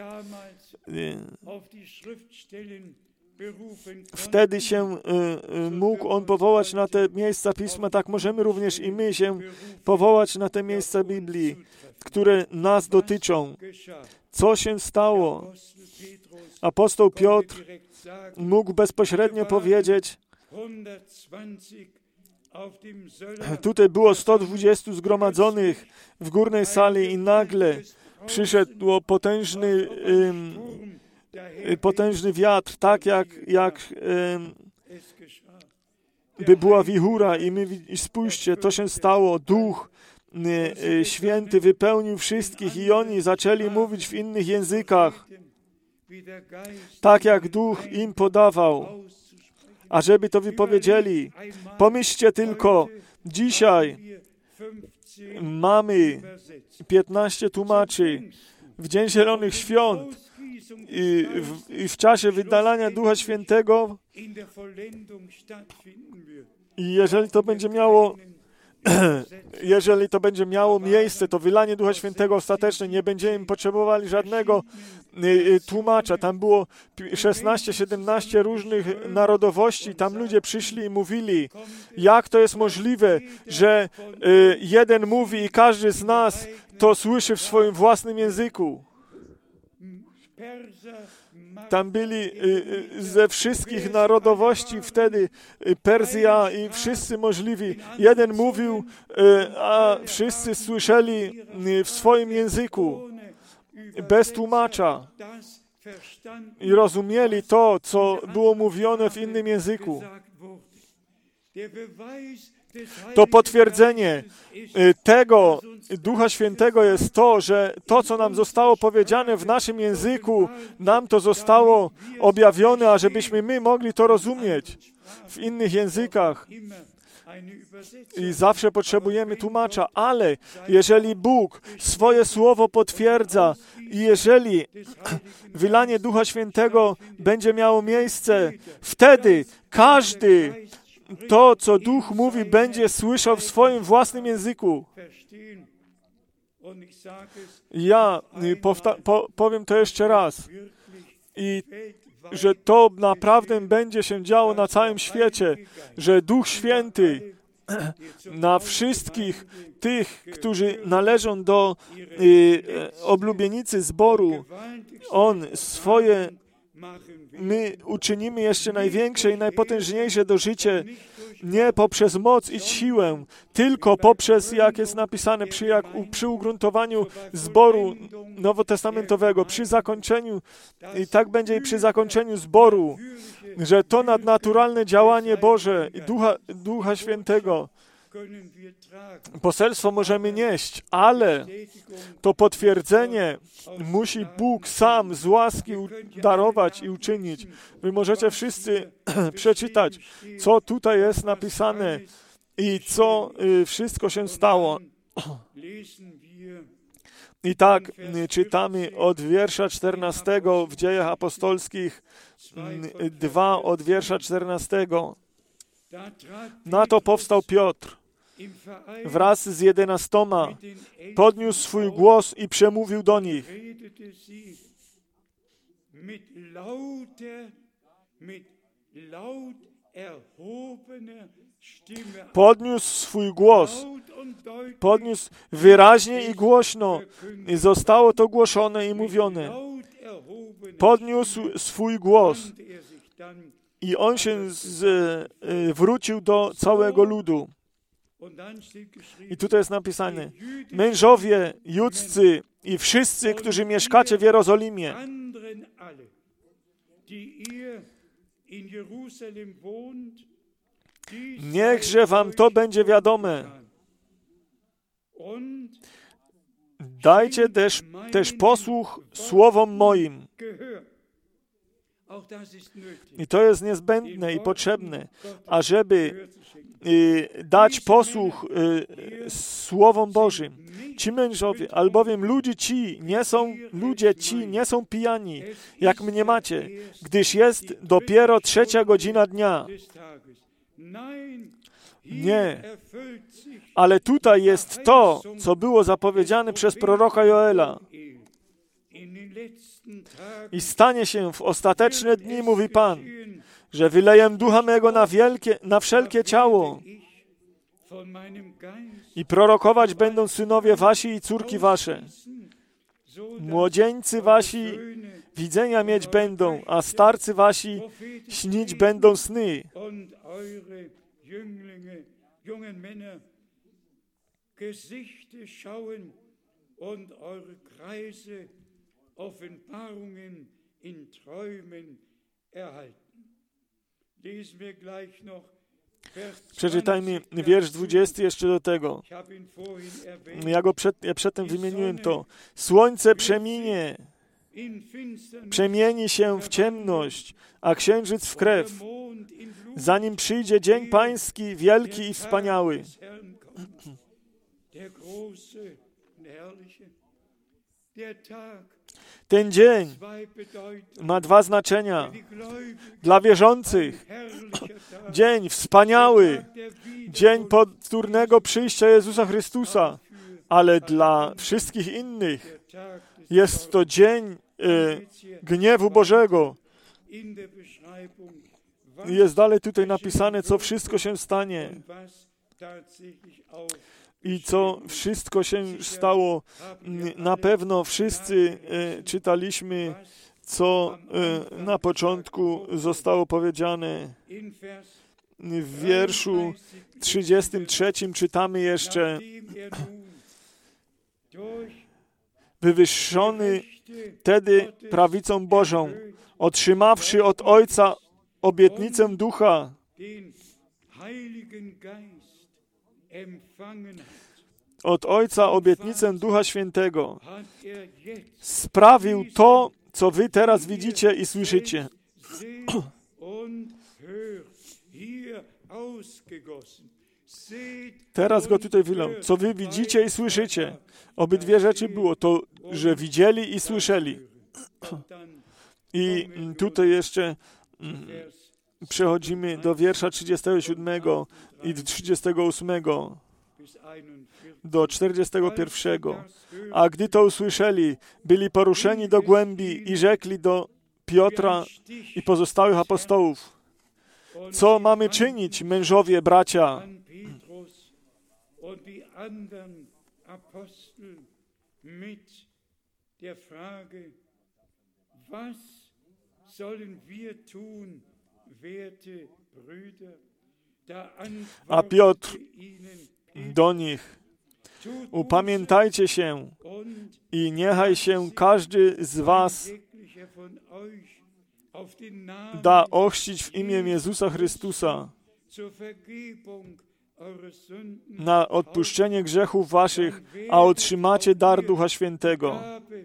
C: wtedy się mógł on powołać na te miejsca Pisma, tak możemy również i my się powołać na te miejsca Biblii, które nas dotyczą. Co się stało? Apostoł Piotr mógł bezpośrednio powiedzieć, tutaj było 120 zgromadzonych w górnej sali i nagle przyszedł potężny wiatr, tak jak by była wichura i spójrzcie, to się stało. Duch Święty wypełnił wszystkich i oni zaczęli mówić w innych językach, tak jak Duch im podawał, ażeby to wypowiedzieli. Pomyślcie tylko, dzisiaj mamy 15 tłumaczy w Dzień Zielonych Świąt i w czasie wydalania Ducha Świętego, i jeżeli to będzie miało miejsce, to wylanie Ducha Świętego ostateczne, nie będziemy potrzebowali żadnego tłumacza. Tam było 16-17 różnych narodowości. Tam ludzie przyszli i mówili, jak to jest możliwe, że jeden mówi i każdy z nas to słyszy w swoim własnym języku. Tam byli ze wszystkich narodowości wtedy, Persja i wszyscy możliwi. Jeden mówił, a wszyscy słyszeli w swoim języku, bez tłumacza. I rozumieli to, co było mówione w innym języku. To potwierdzenie tego Ducha Świętego jest to, że to, co nam zostało powiedziane w naszym języku, nam to zostało objawione, ażebyśmy my mogli to rozumieć w innych językach. I zawsze potrzebujemy tłumacza, ale jeżeli Bóg swoje słowo potwierdza i jeżeli wylanie Ducha Świętego będzie miało miejsce, wtedy każdy to, co Duch mówi, będzie słyszał w swoim własnym języku. Ja powiem to jeszcze raz. I że to naprawdę będzie się działo na całym świecie, że Duch Święty na wszystkich tych, którzy należą do oblubienicy zboru, my uczynimy jeszcze największe i najpotężniejsze do życia, nie poprzez moc i siłę, tylko poprzez, jak jest napisane, przy ugruntowaniu zboru nowotestamentowego, przy zakończeniu, i tak będzie i przy zakończeniu zboru, że to nadnaturalne działanie Boże i Ducha Świętego, poselstwo możemy nieść, ale to potwierdzenie musi Bóg sam z łaski darować i uczynić. Wy możecie wszyscy przeczytać, co tutaj jest napisane i co wszystko się stało. I tak czytamy od wiersza 14 w Dziejach Apostolskich 2 od wiersza 14. Na to powstał Piotr wraz z 11, podniósł swój głos i przemówił do nich. Podniósł swój głos, podniósł wyraźnie i głośno. I zostało to głoszone i mówione. Podniósł swój głos. I on się wrócił do całego ludu. I tutaj jest napisane, mężowie judzcy i wszyscy, którzy mieszkacie w Jerozolimie, niechże wam to będzie wiadome. Dajcie też posłuch słowom moim. I to jest niezbędne i potrzebne, ażeby dać posłuch słowom Bożym. Ci mężowie, albowiem ludzie ci nie są pijani, jak mniemacie, gdyż jest dopiero 3 godzina dnia. Nie, ale tutaj jest to, co było zapowiedziane przez proroka Joela. I stanie się w ostateczne dni, mówi Pan, że wyleję ducha mego na wszelkie ciało. I prorokować będą synowie wasi i córki wasze. Młodzieńcy wasi widzenia mieć będą, a starcy wasi śnić będą sny.
B: Offenbarungen in Träumen erhalten. Lesen wir gleich noch
C: Przeczytajmy wiersz 20 jeszcze do tego. Ja przedtem wymieniłem to. Słońce przemieni się w ciemność, a księżyc w krew, zanim przyjdzie dzień pański wielki i wspaniały. Ten dzień ma 2 znaczenia. Dla wierzących dzień wspaniały, dzień powtórnego przyjścia Jezusa Chrystusa, ale dla wszystkich innych jest to dzień gniewu Bożego. Jest dalej tutaj napisane, co wszystko się stanie. I co wszystko się stało, na pewno wszyscy czytaliśmy, co na początku zostało powiedziane. W wierszu 33 czytamy jeszcze: wywyższony tedy prawicą Bożą, otrzymawszy od Ojca obietnicę Ducha, od Ojca obietnicę Ducha Świętego, sprawił to, co wy teraz widzicie i słyszycie. Teraz go tutaj wylał. Co wy widzicie i słyszycie. Obydwie rzeczy było. To, że widzieli i słyszeli. I tutaj jeszcze przechodzimy do wiersza 37 i 38 do 41. A gdy to usłyszeli, byli poruszeni do głębi i rzekli do Piotra i pozostałych apostołów: co mamy czynić, mężowie, bracia? A Piotr do nich: upamiętajcie się i niechaj się każdy z was da ochrzcić w imię Jezusa Chrystusa na odpuszczenie grzechów waszych, a otrzymacie dar Ducha Świętego.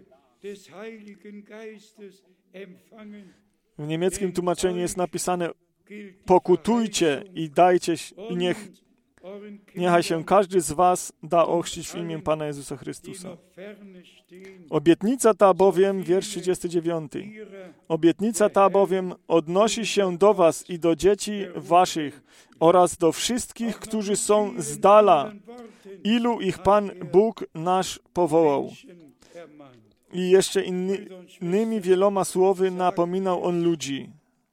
C: W niemieckim tłumaczeniu jest napisane: pokutujcie i dajcie, niechaj się każdy z was da ochrzcić w imię Pana Jezusa Chrystusa. Obietnica ta bowiem, wiersz 39, obietnica ta bowiem odnosi się do was i do dzieci waszych oraz do wszystkich, którzy są z dala, ilu ich Pan Bóg nasz powołał. I jeszcze innymi wieloma słowy napominał on ludzi.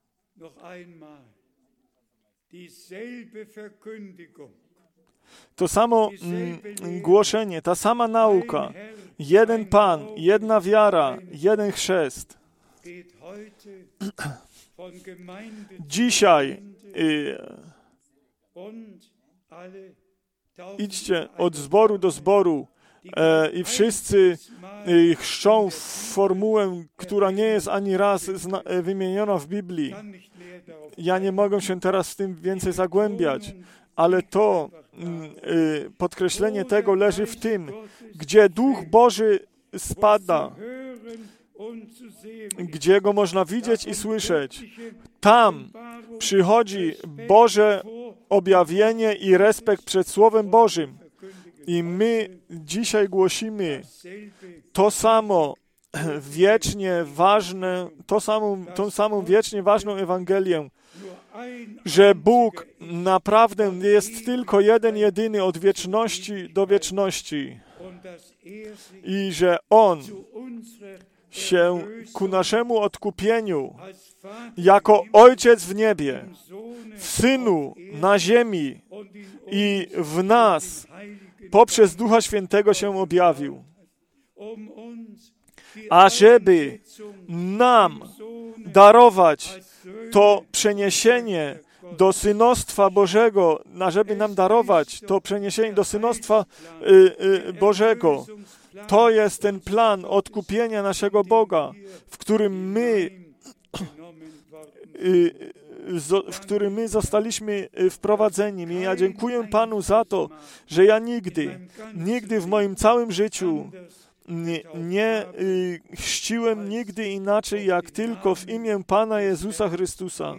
C: To samo głoszenie, ta sama nauka, jeden Pan, jedna wiara, jeden chrzest. Dzisiaj idźcie od zboru do zboru i wszyscy chrzczą formułę, która nie jest ani raz wymieniona w Biblii. Ja nie mogę się teraz w tym więcej zagłębiać, ale to podkreślenie tego leży w tym, gdzie Duch Boży spada, gdzie Go można widzieć i słyszeć. Tam przychodzi Boże objawienie i respekt przed Słowem Bożym. I my dzisiaj głosimy to samo wiecznie ważne, tą samą wiecznie ważną Ewangelię, że Bóg naprawdę jest tylko jeden, jedyny od wieczności do wieczności i że On się ku naszemu odkupieniu jako Ojciec w niebie, w Synu na ziemi i w nas poprzez Ducha Świętego się objawił, ażeby nam darować to przeniesienie do synostwa Bożego, ażeby nam darować to przeniesienie do synostwa Bożego. To jest ten plan odkupienia naszego Boga, w którym my zostaliśmy wprowadzeni. I ja dziękuję Panu za to, że ja nigdy w moim całym życiu nie chrzciłem nigdy inaczej, jak tylko w imię Pana Jezusa Chrystusa.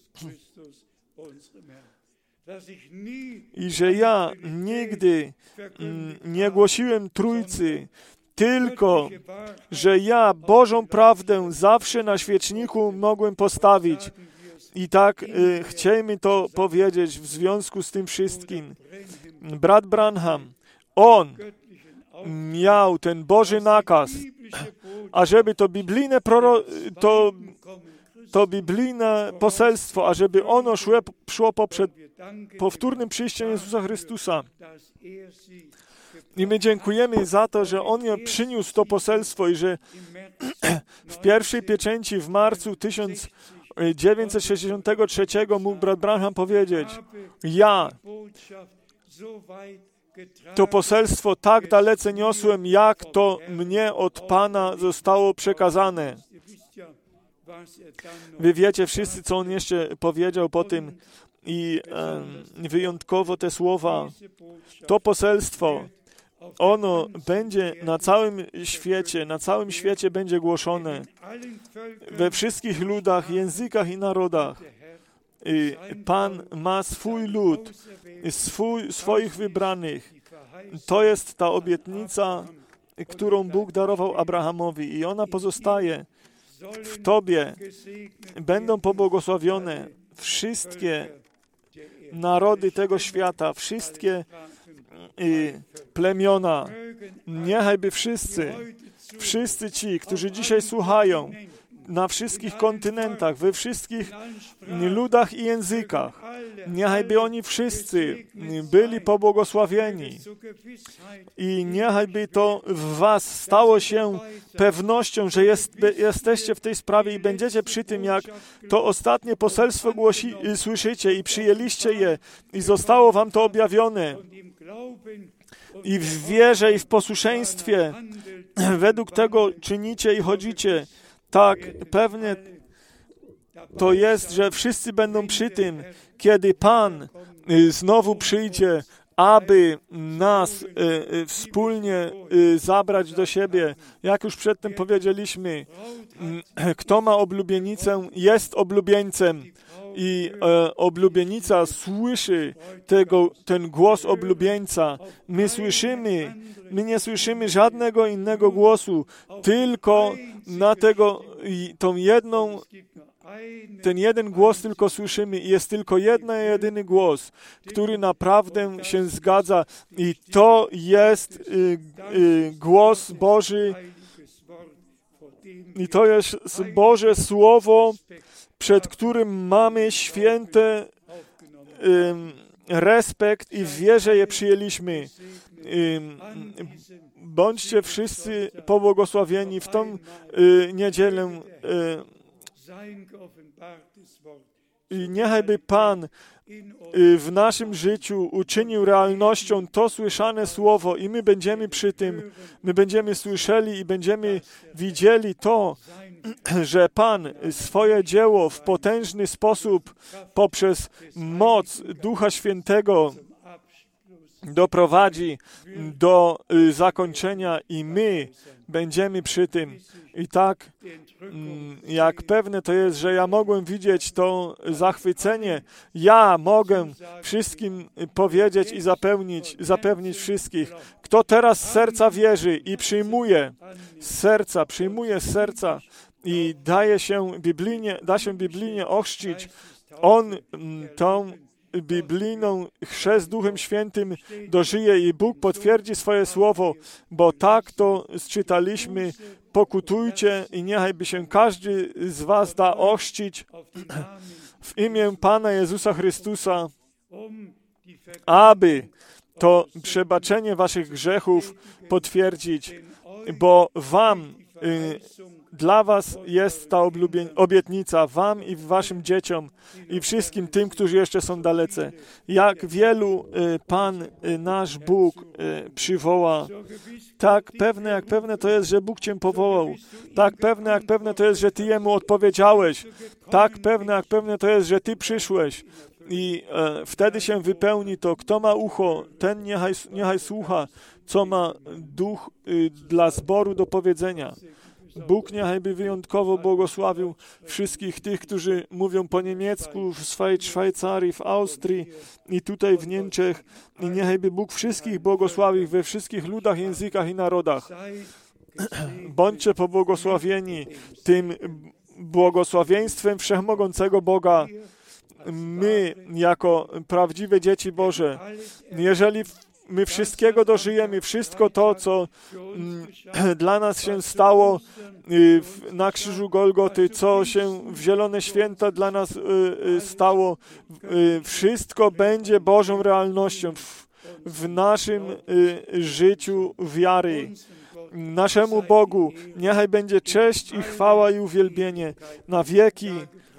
C: I że ja nigdy nie głosiłem Trójcy, tylko że ja Bożą prawdę zawsze na świeczniku mogłem postawić. I tak chciejmy to powiedzieć w związku z tym wszystkim. Brat Branham, on miał ten Boży nakaz, ażeby to biblijne to biblijne poselstwo, ażeby ono szło poprzed powtórnym przyjściem Jezusa Chrystusa. I my dziękujemy za to, że On przyniósł to poselstwo i że w pierwszej pieczęci w marcu 1963 mógł brat Branham powiedzieć: ja to poselstwo tak dalece niosłem, jak to mnie od Pana zostało przekazane. Wy wiecie wszyscy, co on jeszcze powiedział po tym i wyjątkowo te słowa. To poselstwo, ono będzie na całym świecie będzie głoszone, we wszystkich ludach, językach i narodach. I Pan ma swój lud, swoich wybranych. To jest ta obietnica, którą Bóg darował Abrahamowi i ona pozostaje w Tobie. Będą pobłogosławione wszystkie narody tego świata, wszystkie plemiona, niechajby wszyscy ci, którzy dzisiaj słuchają, na wszystkich kontynentach, we wszystkich ludach i językach, niechajby oni wszyscy byli pobłogosławieni i niechajby to w was stało się pewnością, że jesteście w tej sprawie i będziecie przy tym, jak to ostatnie poselstwo słyszycie i przyjęliście je i zostało wam to objawione. I w wierze i w posłuszeństwie według tego czynicie i chodzicie. Tak, pewnie to jest, że wszyscy będą przy tym, kiedy Pan znowu przyjdzie, aby nas wspólnie zabrać do siebie. Jak już przedtem powiedzieliśmy, kto ma oblubienicę, jest oblubieńcem. I oblubienica słyszy ten głos oblubieńca. My nie słyszymy żadnego innego głosu, tylko na ten jeden głos tylko słyszymy i jest tylko jedyny głos, który naprawdę się zgadza i to jest głos Boży i to jest Boże Słowo, przed którym mamy święty respekt i w wierze je przyjęliśmy. Bądźcie wszyscy pobłogosławieni w tą niedzielę. I niechajby Pan w naszym życiu uczynił realnością to słyszane słowo i my będziemy przy tym, my będziemy słyszeli i będziemy widzieli to, że Pan swoje dzieło w potężny sposób poprzez moc Ducha Świętego doprowadzi do zakończenia i my będziemy przy tym. I tak, jak pewne to jest, że ja mogłem widzieć to zachwycenie, ja mogę wszystkim powiedzieć i zapewnić wszystkich, kto teraz z serca wierzy i przyjmuje z serca i da się biblijnie ochrzcić, on tą biblijną chrzest Duchem Świętym dożyje i Bóg potwierdzi swoje słowo, bo tak to czytaliśmy, pokutujcie i niechajby się każdy z was da ochrzcić w imię Pana Jezusa Chrystusa, aby to przebaczenie waszych grzechów potwierdzić, bo dla was jest ta obietnica, wam i waszym dzieciom i wszystkim tym, którzy jeszcze są dalecy. Jak wielu Pan nasz Bóg przywoła, tak pewne jak pewne to jest, że Bóg cię powołał, tak pewne jak pewne to jest, że ty Jemu odpowiedziałeś, tak pewne jak pewne to jest, że ty przyszłeś. I wtedy się wypełni to, kto ma ucho, ten niechaj słucha, co ma duch dla zboru do powiedzenia. Bóg niechajby wyjątkowo błogosławił wszystkich tych, którzy mówią po niemiecku w Szwajcarii, w Austrii i tutaj w Niemczech. I niechajby Bóg wszystkich błogosławił we wszystkich ludach, językach i narodach. Bądźcie pobłogosławieni tym błogosławieństwem wszechmogącego Boga. My, jako prawdziwe dzieci Boże, jeżeli my wszystkiego dożyjemy, wszystko to, co dla nas się stało na krzyżu Golgoty, co się w Zielone Święta dla nas stało, wszystko będzie Bożą realnością w naszym życiu wiary. Naszemu Bogu niechaj będzie cześć i chwała i uwielbienie na wieki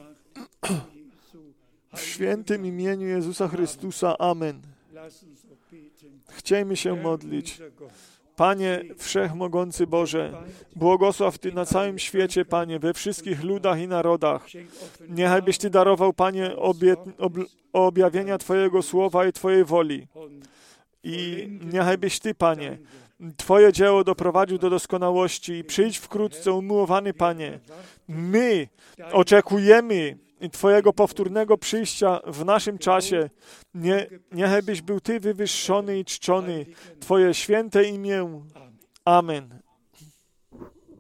C: w świętym imieniu Jezusa Chrystusa. Amen. Chciejmy się modlić. Panie Wszechmogący Boże, błogosław Ty na całym świecie, Panie, we wszystkich ludach i narodach. Niechaj byś Ty darował, Panie, objawienia Twojego słowa i Twojej woli. I niechaj byś Ty, Panie, Twoje dzieło doprowadził do doskonałości i przyjdź wkrótce, umiłowany Panie. My oczekujemy Twojego powtórnego przyjścia w naszym czasie. Niechaj byś był Ty wywyższony i czczony. Twoje święte imię. Amen.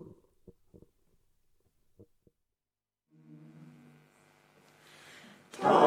A: To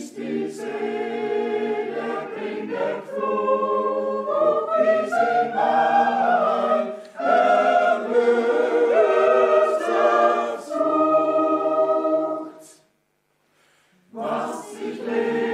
A: Was ich lebe.